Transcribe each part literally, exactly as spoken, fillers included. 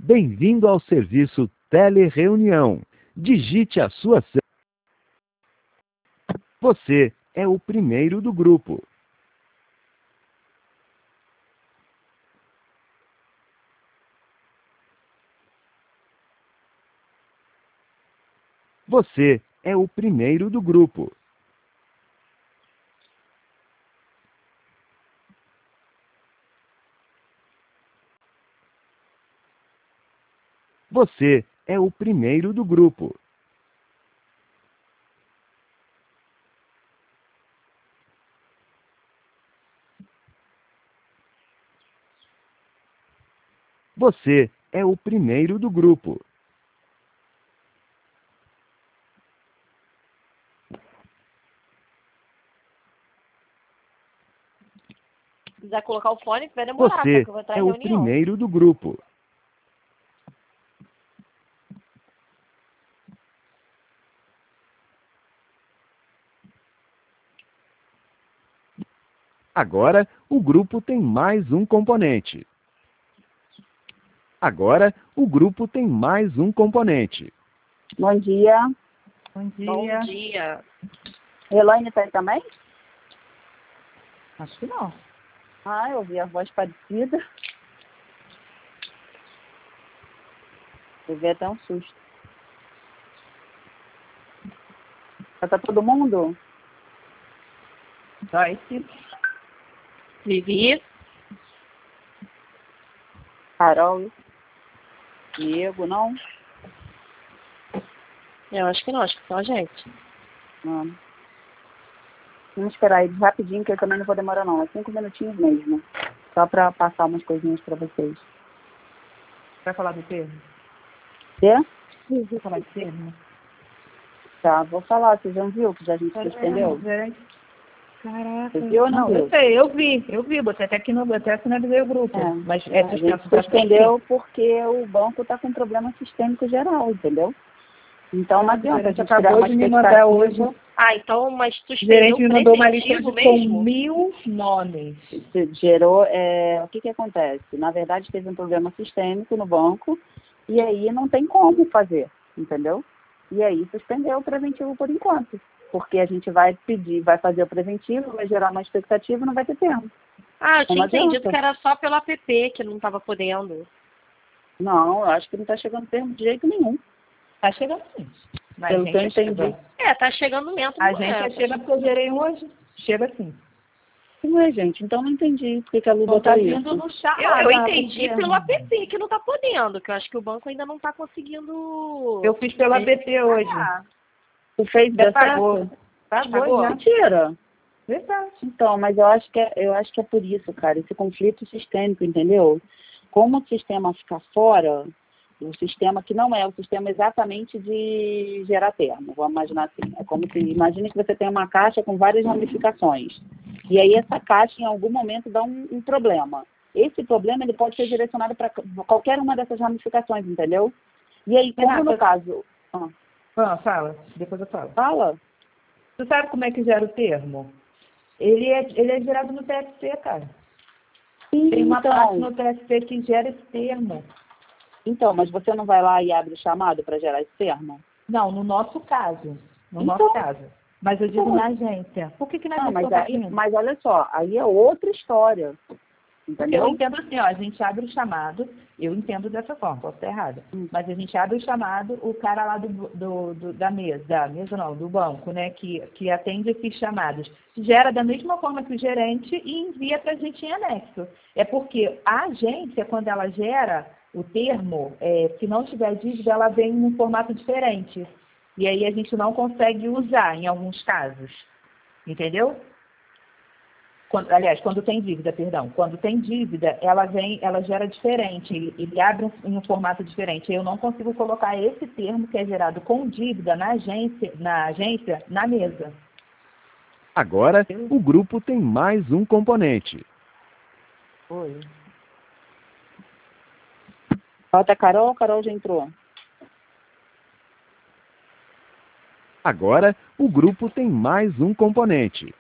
Bem-vindo ao serviço Telereunião. Digite a sua senha. Você é o primeiro do grupo. Você é o primeiro do grupo. Você é o primeiro do grupo. Você é o primeiro do grupo. Se quiser colocar o fone, vai demorar, tá? Você Que eu vou entrar em é o reunião. primeiro do grupo. Agora, o grupo tem mais um componente. Agora, o grupo tem mais um componente. Bom dia. Bom dia. Bom dia. Elaine está aí também? Acho que não. Ah, eu ouvi a voz parecida. Eu vi até um susto. Já tá todo mundo? Joyce. Vivi. Carol. Diego, não? Eu acho que não, acho que só a gente. Não. Vamos esperar eles rapidinho, que eu também não vou demorar não. É cinco minutinhos mesmo. Só para passar umas coisinhas para vocês. Vai falar do termo? Quê? Vai falar do termo? Tá, vou falar. Você já viu que já a gente suspendeu? Caraca. Você viu ou não Não, viu? eu sei, eu vi, eu vi, botei até aqui no, até finalizei o grupo. É, mas é, a gente suspendeu porque o banco está com problema sistêmico geral, entendeu? Então não adianta a gente criar acabou uma de me mandar expectativa. hoje. Ah, então, mas tu O gerente me mandou uma lista de com mesmo? mil nomes. Isso gerou, é, o que que acontece? Na verdade, teve um problema sistêmico no banco e aí não tem como fazer, entendeu? E aí suspendeu o preventivo por enquanto, porque a gente vai pedir, vai fazer o preventivo, vai gerar uma expectativa e não vai ter tempo. Ah, eu tinha Não entendido adianta. que era só pelo app que não estava podendo. Não, eu acho que não está chegando termo de jeito nenhum. Tá chegando sim. Mas Pelo a que eu gente entendi. chega. É, tá chegando lento. A não gente é, já chega porque eu gerei um hoje. Chega sim. Ué, gente, então não entendi por que que a Lu Não botou tá isso. vindo no chat. Eu, eu entendi pelo app que não tá podendo, que eu acho que o banco ainda não tá conseguindo. Eu fiz pelo app hoje. Ah, Tu fez Já deu pagou. certo? Pagou, Pagou? já. Mentira. Verdade. Então, mas eu acho que é, eu acho que é por isso, cara, esse conflito sistêmico, entendeu? Como o sistema fica fora, o sistema que não é o sistema exatamente de gerar termo, vamos imaginar assim. É como se, imagine que você tem uma caixa com várias ramificações. E aí essa caixa, em algum momento, dá um, um problema. Esse problema, ele pode ser direcionado para qualquer uma dessas ramificações, entendeu? E aí, como Renata, no caso... Ah, Ah, fala. Depois eu falo. fala? Tu sabe como é que gera o termo? Ele é, ele é gerado no T F C, cara. Tem uma Então, parte no T F C que gera esse termo. então, mas você não vai lá e abre o chamado para gerar esse termo? Não, no nosso caso. No Então- nosso caso. Mas eu digo Então- na agência. Por que que na Não, agência mas, tá aí, vindo? mas olha só, aí é outra história, Porque eu entendeu? entendo assim, ó, a gente abre o chamado, eu entendo dessa forma, posso estar errada, Hum. mas a gente abre o chamado, o cara lá do, do, do- da mesa, da mesa não, do banco, né, que, que atende esses chamados, gera da mesma forma que o gerente e envia para a gente em anexo. É porque a agência, quando ela gera o termo, é, se não tiver dívida, ela vem num formato diferente. E aí a gente não consegue usar em alguns casos. Entendeu? Quando, aliás, quando tem dívida, perdão. Quando tem dívida, ela vem, ela gera diferente, ele, ele abre um, em um formato diferente. Eu não consigo colocar esse termo que é gerado com dívida na agência, na agência, na mesa. Agora, o grupo tem mais um componente. Oi. Falta a Carol, Carol já entrou. Agora, o grupo tem mais um componente.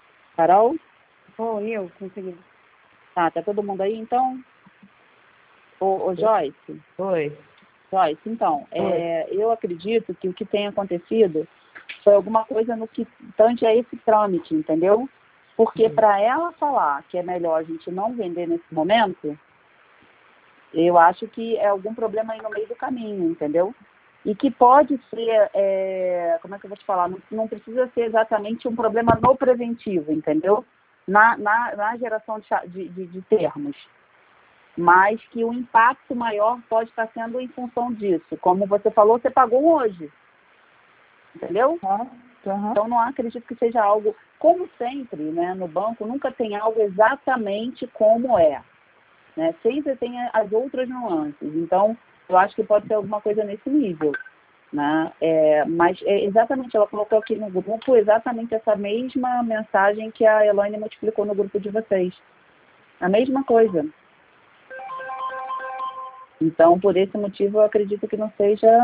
Carol? Oh, eu consegui. Tá, tá todo mundo aí então? Ô, ô Joyce, Oi. Joyce, então, é, eu acredito que o que tem acontecido foi alguma coisa no que tange a esse trâmite, entendeu? Porque Uhum. para ela falar que é melhor a gente não vender nesse momento, eu acho que é algum problema aí no meio do caminho, entendeu? E que pode ser, é, como é que eu vou te falar, não, não precisa ser exatamente um problema no preventivo, entendeu? Na, na, na geração de, cha- de, de, de termos. Mas que o impacto maior pode estar sendo em função disso. Como você falou, você pagou hoje, entendeu? Uhum. Então, não acredito que seja algo, como sempre, né, no banco, nunca tem algo exatamente como é. Né? Sempre tem as outras nuances. Então, eu acho que pode ser alguma coisa nesse nível. Né? É, mas, é, exatamente, ela colocou aqui no grupo exatamente essa mesma mensagem que a Elaine multiplicou no grupo de vocês. A mesma coisa. Então, por esse motivo, eu acredito que não seja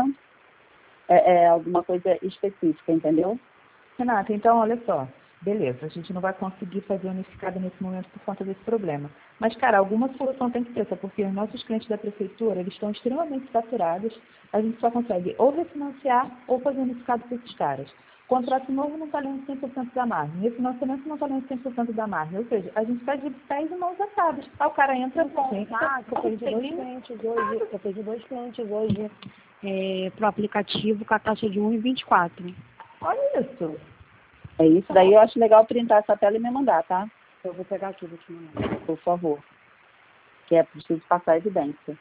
é, é, alguma coisa específica, entendeu? Renata, então, olha só. Beleza, a gente não vai conseguir fazer unificado nesse momento por conta desse problema. Mas, cara, alguma solução tem que ter, sabe? Porque os nossos clientes da prefeitura, eles estão extremamente saturados. A gente só consegue ou refinanciar ou fazer unificado com esses caras. O contrato novo não está lendo cem por cento da margem. Refinanciamento não está lendo cem por cento da margem. Ou seja, a gente está de pés e mãos atadas. Aí o cara entra... Bom, ah, eu perdi dois clientes hoje, eu perdi dois clientes hoje é, para o aplicativo com a taxa de um vírgula vinte e quatro. Olha isso. É isso. Daí eu acho legal printar essa tela e me mandar, tá? Eu vou pegar aqui, vou te mandar. Por favor. Que é preciso passar a evidência.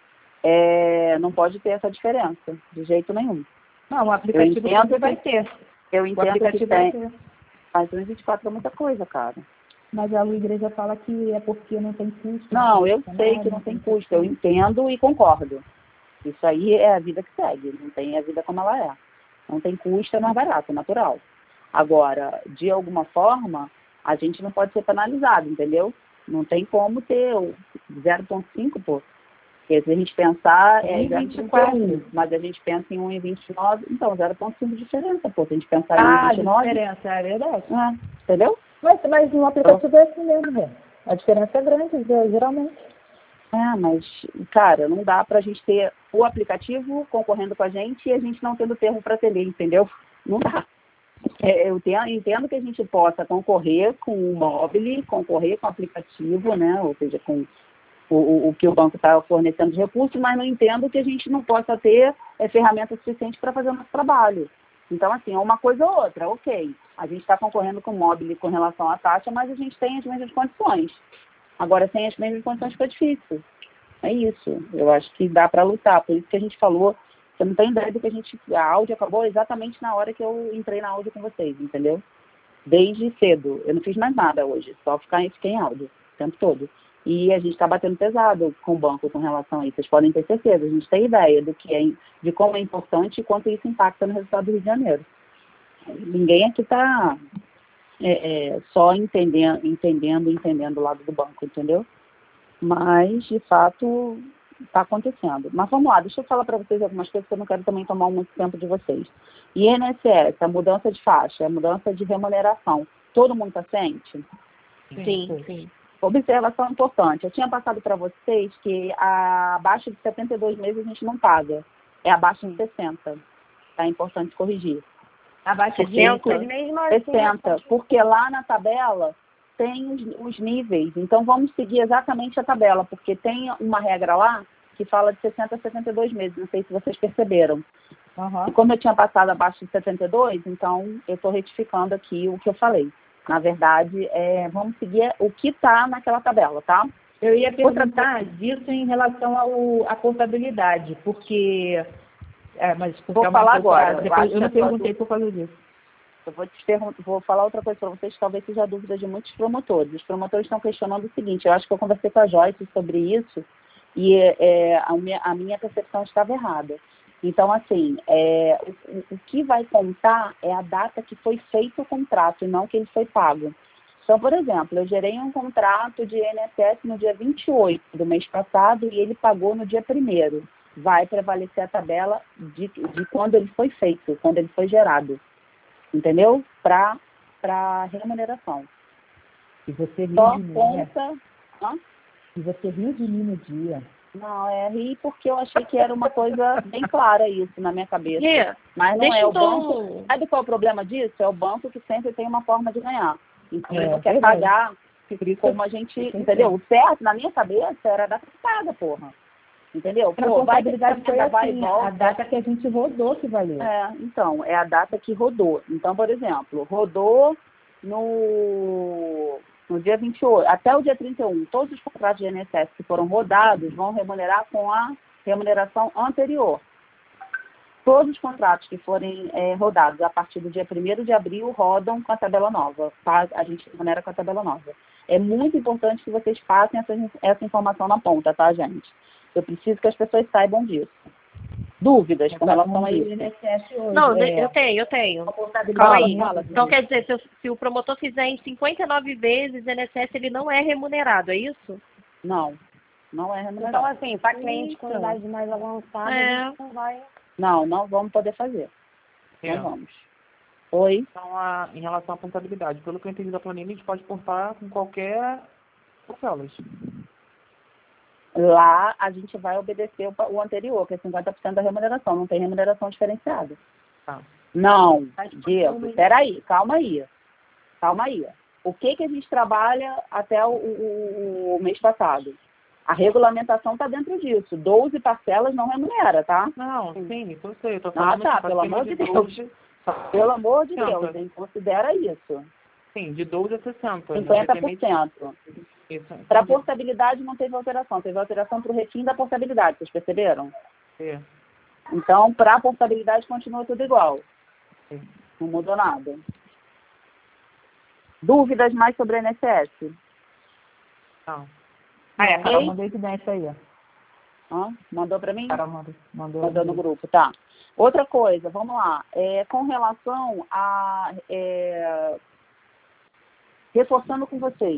É, não pode ter essa diferença, de jeito nenhum. Não, o aplicativo Eu entendo vai que- ter. Eu O entendo que aplicativo vai tem, ter. mas um vinte e quatro é muita coisa, cara. Mas a igreja fala que é porque não tem custo. Não, eu sei que não tem custo, eu entendo e concordo. Isso aí é a vida que segue, não tem a vida como ela é. Não tem custo, é mais barato, é natural. Agora, de alguma forma, a gente não pode ser penalizado, entendeu? Não tem como ter o zero vírgula cinco, pô. Porque se a gente pensar, é um vírgula zero vinte e vírgula quatro. trinta e um, mas a gente pensa em um vírgula vinte e nove, então zero vírgula cinco de diferença, pô. Se a gente pensar em Ah, um vírgula vinte e nove, diferença, é verdade. é, entendeu? Mas, mas no aplicativo é assim mesmo, né? A diferença é grande, ge- geralmente. É, mas, cara, não dá pra gente ter o aplicativo concorrendo com a gente e a gente não tendo termo para atender, entendeu? Não dá. É, eu tenho, entendo que a gente possa concorrer com o mobile, concorrer com o aplicativo, né? Ou seja, com o, o, o que o banco está fornecendo de recursos, mas não entendo que a gente não possa ter é, ferramentas suficientes para fazer o nosso trabalho. Então, assim, é uma coisa ou outra, ok. A gente está concorrendo com o mobile com relação à taxa, mas a gente tem as mesmas condições. Agora, sem as mesmas condições fica difícil. É isso. Eu acho que dá para lutar. Por isso que a gente falou, você não tem ideia do que a gente... A áudio acabou exatamente na hora que eu entrei na áudio com vocês, entendeu? Desde cedo. Eu não fiz mais nada hoje. Só ficar, fiquei em áudio o tempo todo. E a gente está batendo pesado com o banco com relação a isso. Vocês podem ter certeza. A gente tem ideia do que é, de como é importante e quanto isso impacta no resultado do Rio de Janeiro. Ninguém aqui está é, é, só entendendo, entendendo, entendendo o lado do banco, entendeu? Mas, de fato, está acontecendo. Mas vamos lá, deixa eu falar para vocês algumas coisas que eu não quero também tomar muito tempo de vocês. I N S S, a mudança de faixa, a mudança de remuneração, todo mundo está ciente? Sim, sim. Observação importante. Eu tinha passado para vocês que a- abaixo de setenta e dois meses a gente não paga. É abaixo de sessenta. Tá importante corrigir. Abaixo de sessenta? Mesmo assim, sessenta. Porque lá na tabela tem os, os níveis. Então vamos seguir exatamente a tabela, porque tem uma regra lá que fala de sessenta a setenta e dois meses. Não sei se vocês perceberam. Uhum. E como eu tinha passado abaixo de setenta e dois, então eu estou retificando aqui o que eu falei. Na verdade, é, vamos seguir o que está naquela tabela, tá? Eu ia perguntar disso em relação ao, à contabilidade, porque... É, mas porque Vou é uma falar coisa- agora. Depois, Eu acho eu não que a sua perguntei por causa disso. Eu vou, te pergun- vou falar outra coisa para vocês que talvez seja a dúvida de muitos promotores. Os promotores estão questionando o seguinte, eu acho que eu conversei com a Joyce sobre isso e é, a, minha, a minha percepção estava errada. Então, assim, é, o, o que vai contar é a data que foi feito o contrato e não que ele foi pago. Então, por exemplo, eu gerei um contrato de I N S S no dia vinte e oito do mês passado e ele pagou no dia primeiro. Vai prevalecer a tabela de, de quando ele foi feito, quando ele foi gerado. Entendeu? Para para remuneração. E você riu Só de mim, né? conta... Hã? E você riu de mim no dia. Não, é ri porque eu achei que era uma coisa bem clara isso na minha cabeça. Rê, Mas não deixa é o então- banco. Sabe qual é o problema disso? É o banco que sempre tem uma forma de ganhar. Então É, ele não quer verdade. pagar Por isso como a gente. eu Entendeu? O certo, na minha cabeça, era a data paga, porra. Entendeu? A Pô, vai ter que contabilidade foi vai e assim, volta. a data que a gente rodou que valeu. É, então, é a data que rodou. Então, por exemplo, rodou no, no dia vinte e oito, até o dia trinta e um, todos os contratos de I N S S que foram rodados vão remunerar com a remuneração anterior. Todos os contratos que forem é, rodados a partir do dia primeiro de abril rodam com a tabela nova. Tá? A gente remunera com a tabela nova. É muito importante que vocês passem essa, essa informação na ponta, tá, gente? Eu preciso que as pessoas saibam disso. Dúvidas com relação a isso? Não, é, eu tenho, eu tenho. Fala, Calma aí. fala, Então Vivi. quer dizer, se, eu- se o promotor fizer em cinquenta e nove vezes I N S S, ele não é remunerado, é isso? Não, não é Então, remunerado. assim, para cliente com Eita. idade mais avançada, É. a gente não vai. Não, não vamos poder fazer. É. Não vamos. Oi? Então, a, em relação à portabilidade, pelo que eu entendi da planilha, a gente pode portar com qualquer parcelas. Lá a gente vai obedecer o, pa- o anterior, que é cinquenta por cento da remuneração. Não tem remuneração diferenciada. Tá. Não, Diego, peraí, calma aí. Calma aí. O que, que a gente trabalha até o, o- o mês passado? A regulamentação está dentro disso. doze parcelas não remunera, tá? Não, sim, isso eu sei. Eu tô Ah, falando tá, tipo, pelo acima amor de Deus. doze, Pelo amor de sessenta. Deus, hein? Considera isso. Sim, de doze a sessenta. cinquenta por independente- cento. Isso. Para a portabilidade não teve alteração. Teve alteração para o refim da portabilidade, vocês perceberam? É. Então, para a portabilidade continua tudo igual. Sim. Não mudou nada. Dúvidas mais sobre a I N S S? Não. Ah, é, a Carol Ei. mandou evidência aí, ó. Hã? Mandou para mim? Carol mandou. Mandou, Mandou no grupo, tá. Outra coisa, vamos lá. É, com relação a... é, reforçando com vocês.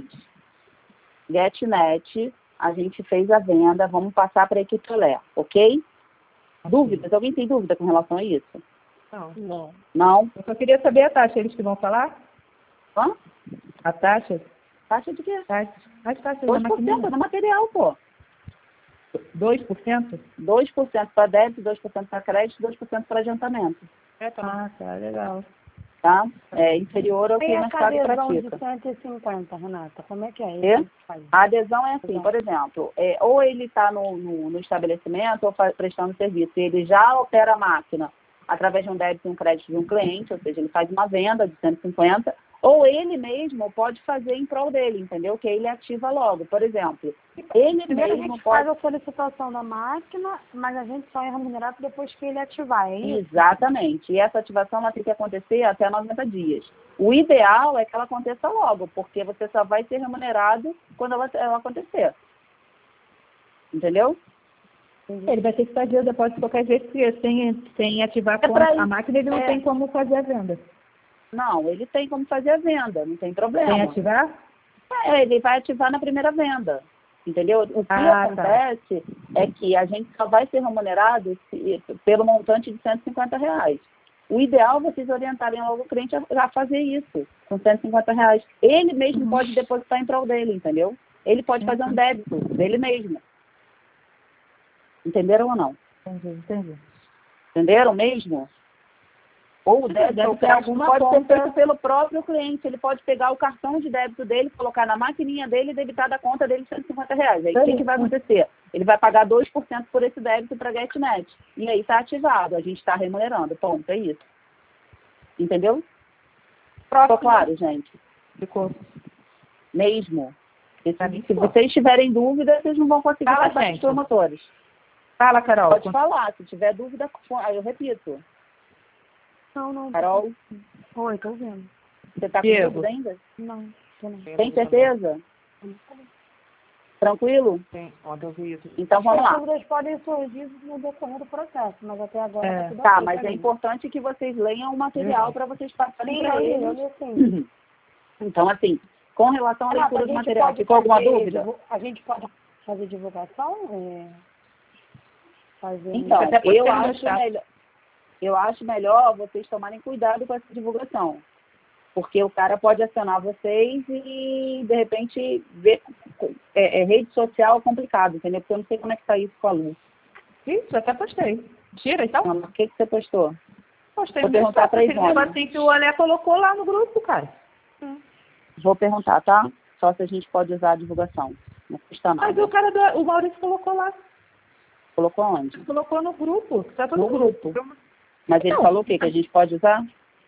GetNet, a gente fez a venda, vamos passar para a equipe Olé, ok? Dúvidas? Alguém tem dúvida com relação a isso? Não. Não. Não? Eu só queria saber a taxa, eles que vão falar? Hã? A taxa? Taxa de quê? Taxa. As taxas da dois por cento maquininha. do material, pô. dois por cento? dois por cento para débito, dois por cento para crédito, dois por cento para adiantamento. É, tá bom. Ah, tá, legal. Tá? É inferior ao que E o a mercado adesão de pratica. cento e cinquenta, Renata? Como é que é? É? Isso que faz? A adesão é assim, Exato. por exemplo, é, ou ele está no, no, no estabelecimento ou fa- prestando serviço, e ele já opera a máquina através de um débito e um crédito de um cliente, ou seja, ele faz uma venda de cento e cinquenta, ou ele mesmo pode fazer em prol dele, entendeu? Que ele ativa logo. Por exemplo, ele Primeiro a mesmo gente pode... faz a solicitação da máquina, mas a gente só é remunerado depois que ele ativar, é isso? Exatamente. E essa ativação ela tem que acontecer até noventa dias. O ideal é que ela aconteça logo, porque você só vai ser remunerado quando ela, ela acontecer. Entendeu? Ele vai ter que fazer o depósito de qualquer jeito, porque sem, sem ativar É a, pra conta, isso. a máquina, ele não É. tem como fazer a venda. Não, ele tem como fazer a venda, não tem problema. Sem ativar? É, ele vai ativar na primeira venda. Entendeu? O que Ah, acontece é que a gente só vai ser remunerado se- pelo montante de cento e cinquenta reais. O ideal é vocês orientarem logo o cliente a, a fazer isso, com cento e cinquenta reais. Ele mesmo Uhum. pode depositar em prol dele, entendeu? Ele pode fazer um débito dele mesmo. Entenderam ou não? Entendi, entendi. Entenderam mesmo? Ou o débito Deve ou ter crédito alguma pode ser conta- feito pelo próprio cliente. Ele pode pegar o cartão de débito dele, colocar na maquininha dele e debitar da conta dele cento e cinquenta reais. Aí o que, que vai acontecer? Ele vai pagar dois por cento por esse débito para a GetNet. E aí está ativado, a gente está remunerando. Ponto, é isso. Entendeu? Ficou claro, gente? Ficou. Mesmo. E Pra se, mim se ficou. vocês tiverem dúvida, vocês não vão conseguir Fala, passar para os gente. promotores. Fala, Carol. Pode falar, se tiver dúvida, aí eu repito. Não, não. Carol, Oi, tô vendo. você está com Diego. dúvida ainda? Não, tô não. Tem certeza? Tranquilo? Tem, ontem eu vi isso. Então vamos As lá. dúvidas podem surgir no decorrer do processo, mas até agora É. tá tudo Tá, ok mas pra é mim. importante que vocês leiam o material para vocês passarem Sim, para aí, eu eles. li assim. Então, assim, com relação à Renata, leitura a do gente material, pode ficou alguma fazer dúvida? divu- A gente pode fazer divulgação? É, fazer Então, Até porque eu não é acho, chato. melhor, eu acho melhor vocês tomarem cuidado com essa divulgação. Porque o cara pode acionar vocês e, de repente, ver é, é, rede social é complicado, entendeu? Porque eu não sei como é que tá isso com a Lu. Isso, até postei. Tira, então? Não, mas o que, que você postou? Postei Vou um perguntar pra aquele Ivone. negocinho que o Olé colocou lá no grupo, cara. Vou perguntar, tá? Só se a gente pode usar a divulgação. Não custa nada. Mas o cara do, o Maurício colocou lá. Colocou onde? Colocou no grupo. Tá todo No mundo. grupo. Mas ele Não. falou o quê? Que a gente pode usar?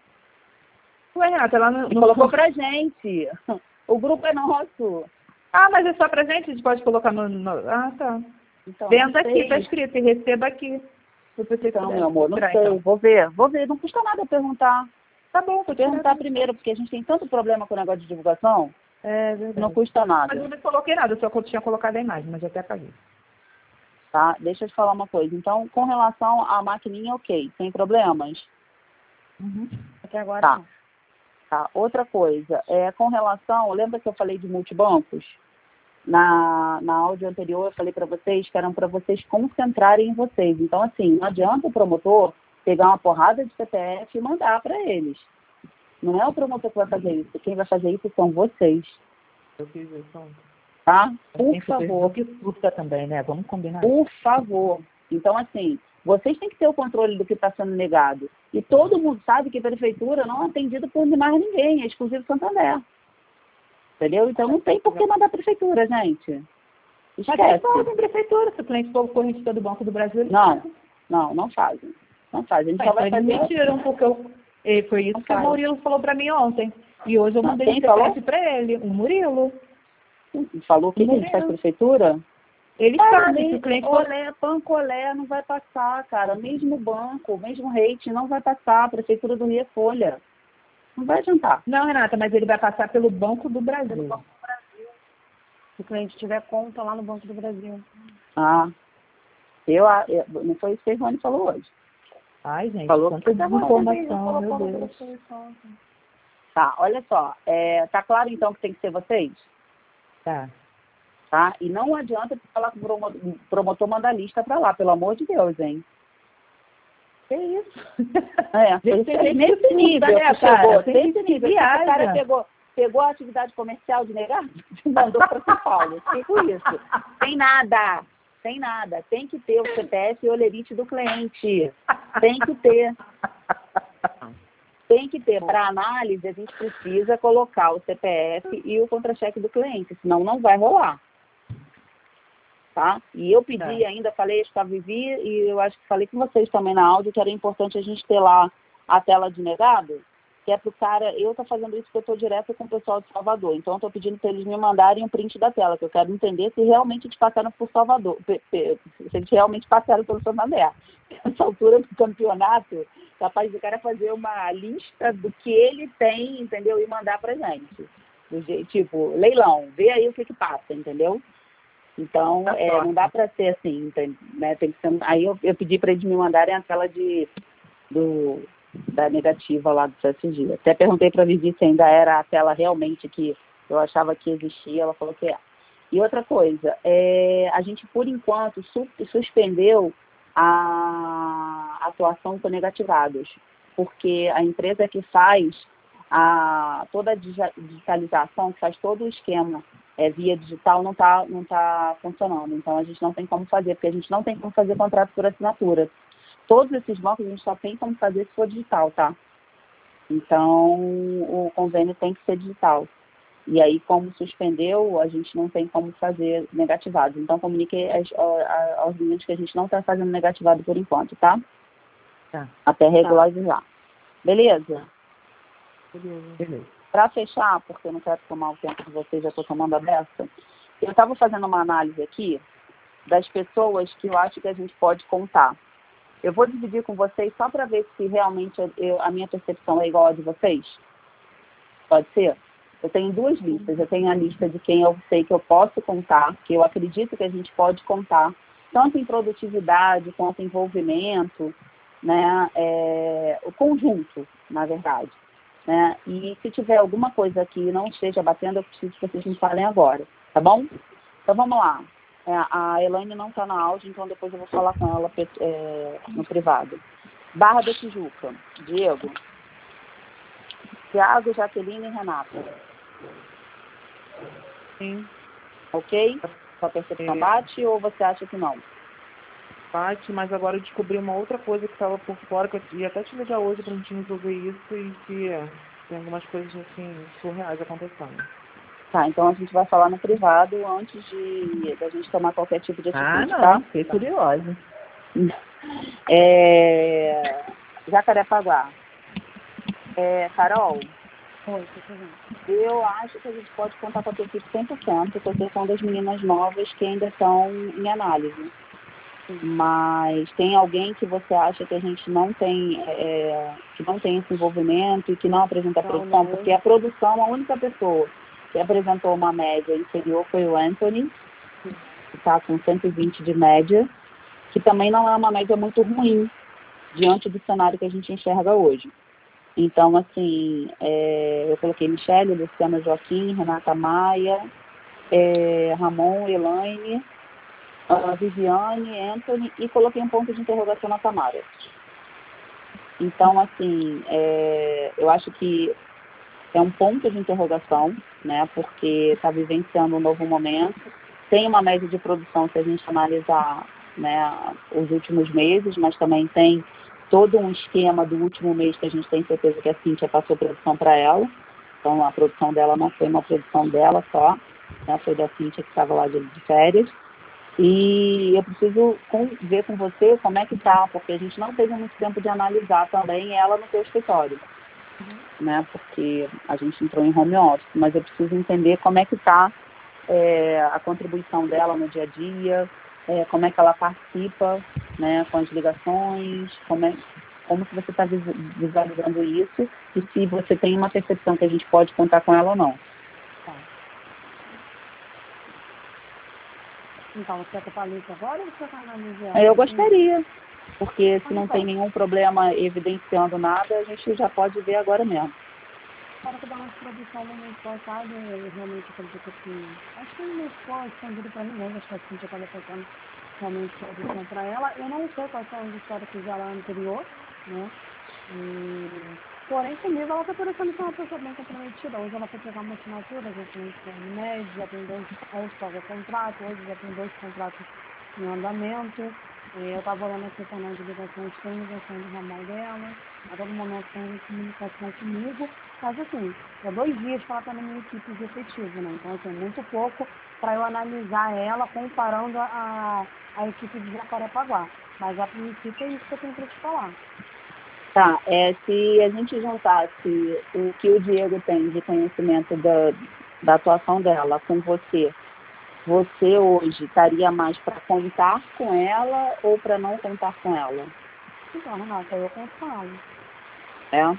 Ué, Renata, lá no, Ele no colocou pra gente. O grupo é nosso. Ah, mas é só pra gente? A gente pode colocar no... no... Ah, tá. Então, Vendo não aqui, sei. tá escrito. E receba aqui. Eu pensei que Então, pudesse meu amor, não tirar, sei. então. Vou ver. Vou ver. Não custa nada eu perguntar. Tá bom, vou Vou tirar. perguntar primeiro, porque a gente tem tanto problema com o negócio de divulgação. É que verdade. Não custa Mas nada. eu não coloquei nada, eu só tinha colocado a imagem, mas já até apaguei. Tá? Deixa eu te falar uma coisa. Então, com relação à maquininha, ok. Sem problemas? Uhum. Até agora Tá. não. Tá. Outra coisa, é, com relação, lembra que eu falei de multibancos? Na, na áudio anterior eu falei para vocês que eram para vocês concentrarem em vocês. Então, assim, não adianta o promotor pegar uma porrada de C P F e mandar para eles. Não é o promotor que vai fazer isso. Quem vai fazer isso são vocês. Eu fiz isso ontem. Tá? Por Tem favor. que surta também, né? Vamos combinar. Por favor. Então, assim, vocês têm que ter o controle do que está sendo negado. E todo mundo sabe que a prefeitura não é atendida por mais ninguém, é exclusivo Santander. Entendeu? Então não tem por que mandar a prefeitura, gente. Mas Esquece. eles fazem prefeitura, se o cliente for correntista do Banco do Brasil, eles Não, fazem. não, não fazem. Não fazem. A gente Mas só vai eles fazer... me tiram, porque eu, e foi isso Não que o faz. Murilo falou pra mim ontem. E hoje eu Não, mandei quem um C P F falou? pra ele, o Murilo. Falou que a gente faz prefeitura? Ele Cara, sabe que nem o cliente for... olé, pancolé não vai passar, cara. Mesmo banco, mesmo rate não vai passar. A prefeitura do Rio é folha. Não vai adiantar. Não, Renata, mas ele vai passar pelo Banco do Brasil. Se o cliente tiver conta lá no Banco do Brasil. Ah, eu, eu não foi isso que a Ivone falou hoje. Ai, gente, Falou quanta que tava desinformação, meu Deus. Tá, olha só. É, tá claro então que tem que ser vocês? Tá. Tá? E não adianta falar que o promo- promotor manda a lista pra lá, pelo amor de Deus, hein? Que isso? É, Gente, foi tem nesse gente nível né, que cara? chegou, Tem nesse gente que nível. que O cara viaja. pegou, pegou a atividade comercial de negado e mandou para São Paulo. Tipo isso. Tem nada. Tem nada. Tem que ter o C P F e o olerite do cliente. Tem que ter. Tem que ter. Para análise, a gente precisa colocar o C P F e o contra-cheque do cliente, senão não vai rolar. Tá? E eu pedi Tá. ainda, falei acho que a Vivi, e eu acho que falei com vocês também na áudio, que era importante a gente ter lá a tela de negado, que é para o cara, eu estou fazendo isso porque eu estou direto com o pessoal de Salvador, então eu estou pedindo para eles me mandarem um print da tela, que eu quero entender se realmente eles passaram por Salvador, se eles realmente passaram pelo Santander. Nessa altura do campeonato, capaz do cara fazer uma lista do que ele tem, entendeu? E mandar pra gente. Do jeito, tipo, leilão, vê aí o que que passa, entendeu? Então, é, não dá para ser assim, entende? Né? Tem que ser, aí eu, eu pedi para eles me mandarem a tela de, do, da negativa lá do C S G. Até perguntei para a Vivi se ainda era a tela realmente que eu achava que existia, ela falou que é. E outra coisa, é, a gente, por enquanto, su suspendeu a atuação com negativados, porque a empresa que faz a, toda a digitalização, que faz todo o esquema é, via digital, não está não tá funcionando. Então, a gente não tem como fazer, porque a gente não tem como fazer contrato por assinatura. Todos esses bancos a gente só tem como fazer se for digital, tá? Então, o convênio tem que ser digital. E aí, como suspendeu, a gente não tem como fazer negativado. Então, comuniquei aos, aos meninos que a gente não está fazendo negativado por enquanto, tá? Tá. Até regularizar. Beleza? Beleza. Para fechar, porque eu não quero tomar o tempo de vocês, já estou tomando a beça, eu estava fazendo uma análise aqui das pessoas que eu acho que a gente pode contar. Eu vou dividir com vocês só para ver se realmente eu, a minha percepção é igual a de vocês. Pode ser? Eu tenho duas listas. Eu tenho a lista de quem eu sei que eu posso contar, que eu acredito que a gente pode contar, tanto em produtividade quanto em envolvimento, né? É, o conjunto, na verdade. Né? E se tiver alguma coisa que não esteja batendo, eu preciso que vocês me falem agora, tá bom? Então vamos lá. É, a Elaine não está na áudio, então depois eu vou falar com ela é, no privado. Barra da Tijuca, Diego, Tiago, Jaqueline e Renata. Sim. Ok? Sua percepção É. bate ou você acha que não? Bate, mas agora eu descobri uma outra coisa que estava por fora, que eu ia até te ligar hoje pra gente resolver isso e que é, tem algumas coisas assim surreais acontecendo. Tá, então a gente vai falar no privado antes de da gente tomar qualquer tipo de Ah, atitude, não, tá? fiquei curiosa. É... Jacarepaguá. É, Carol, Oi, tô fazendo. eu acho que a gente pode contar com a tua equipe cem por cento, com exceção das meninas novas que ainda estão em análise. Mas tem alguém que você acha que a gente não tem, é, que não tem esse envolvimento e que não apresenta a Não, produção? não. Porque a produção, a única pessoa que apresentou uma média inferior foi o Anthony, que está com cento e vinte de média, que também não é uma média muito ruim diante do cenário que a gente enxerga hoje. Então, assim, é, eu coloquei Michele, Luciana Joaquim, Renata Maia, é, Ramon, Elaine, a Viviane, Anthony, e coloquei um ponto de interrogação na Tamara. Então, assim, é, eu acho que é um ponto de interrogação, né, porque está vivenciando um novo momento. Tem uma média de produção, se a gente analisar, né, os últimos meses, mas também tem todo um esquema do último mês que a gente tem certeza que a Cíntia passou produção para ela. Então, a produção dela não foi uma produção dela só, né, foi da Cíntia que estava lá de, de férias. E eu preciso com, ver com você como é que tá, porque a gente não teve muito tempo de analisar também ela no seu escritório, né? Porque a gente entrou em home office, mas eu preciso entender como é que tá é, a contribuição dela no dia a dia, é, como é que ela participa, né, com as ligações, como é, como que você está visualizando isso e se você tem uma percepção que a gente pode contar com ela ou não. Então, você quer que eu fale isso agora ou você quer analisar? Eu gostaria, porque se não Então. tem nenhum problema evidenciando nada, a gente já pode ver agora mesmo. Para que dá uma produção no mês passado, eu realmente acredito que... Acho que não ficou escondido para ninguém, acho que a Cíntia estava fazendo realmente produção para ela. Eu não sei quais são as históricos dela anterior, né? E... Porém, comigo ela está parecendo ser uma pessoa bem comprometida. Hoje ela foi pegar uma assinatura, já tem um médio, já tem dois, hoje paga contrato, hoje já tem dois contratos em andamento. E eu estava olhando aqui também de ligações, tem ligação do ramal dela, a todo momento tem comunicação comigo. Mas assim, é dois dias que ela está na minha equipe de efetivo, né? Então, assim, muito pouco para eu analisar ela comparando a, a equipe de Jacarepaguá. Mas a princípio é isso que eu tenho para te falar. Tá, é, se a gente juntasse o que o Diego tem de conhecimento da, da atuação dela com você, você hoje estaria mais para contar com ela ou para não contar com ela? Então, Renata, eu conto com ela. É?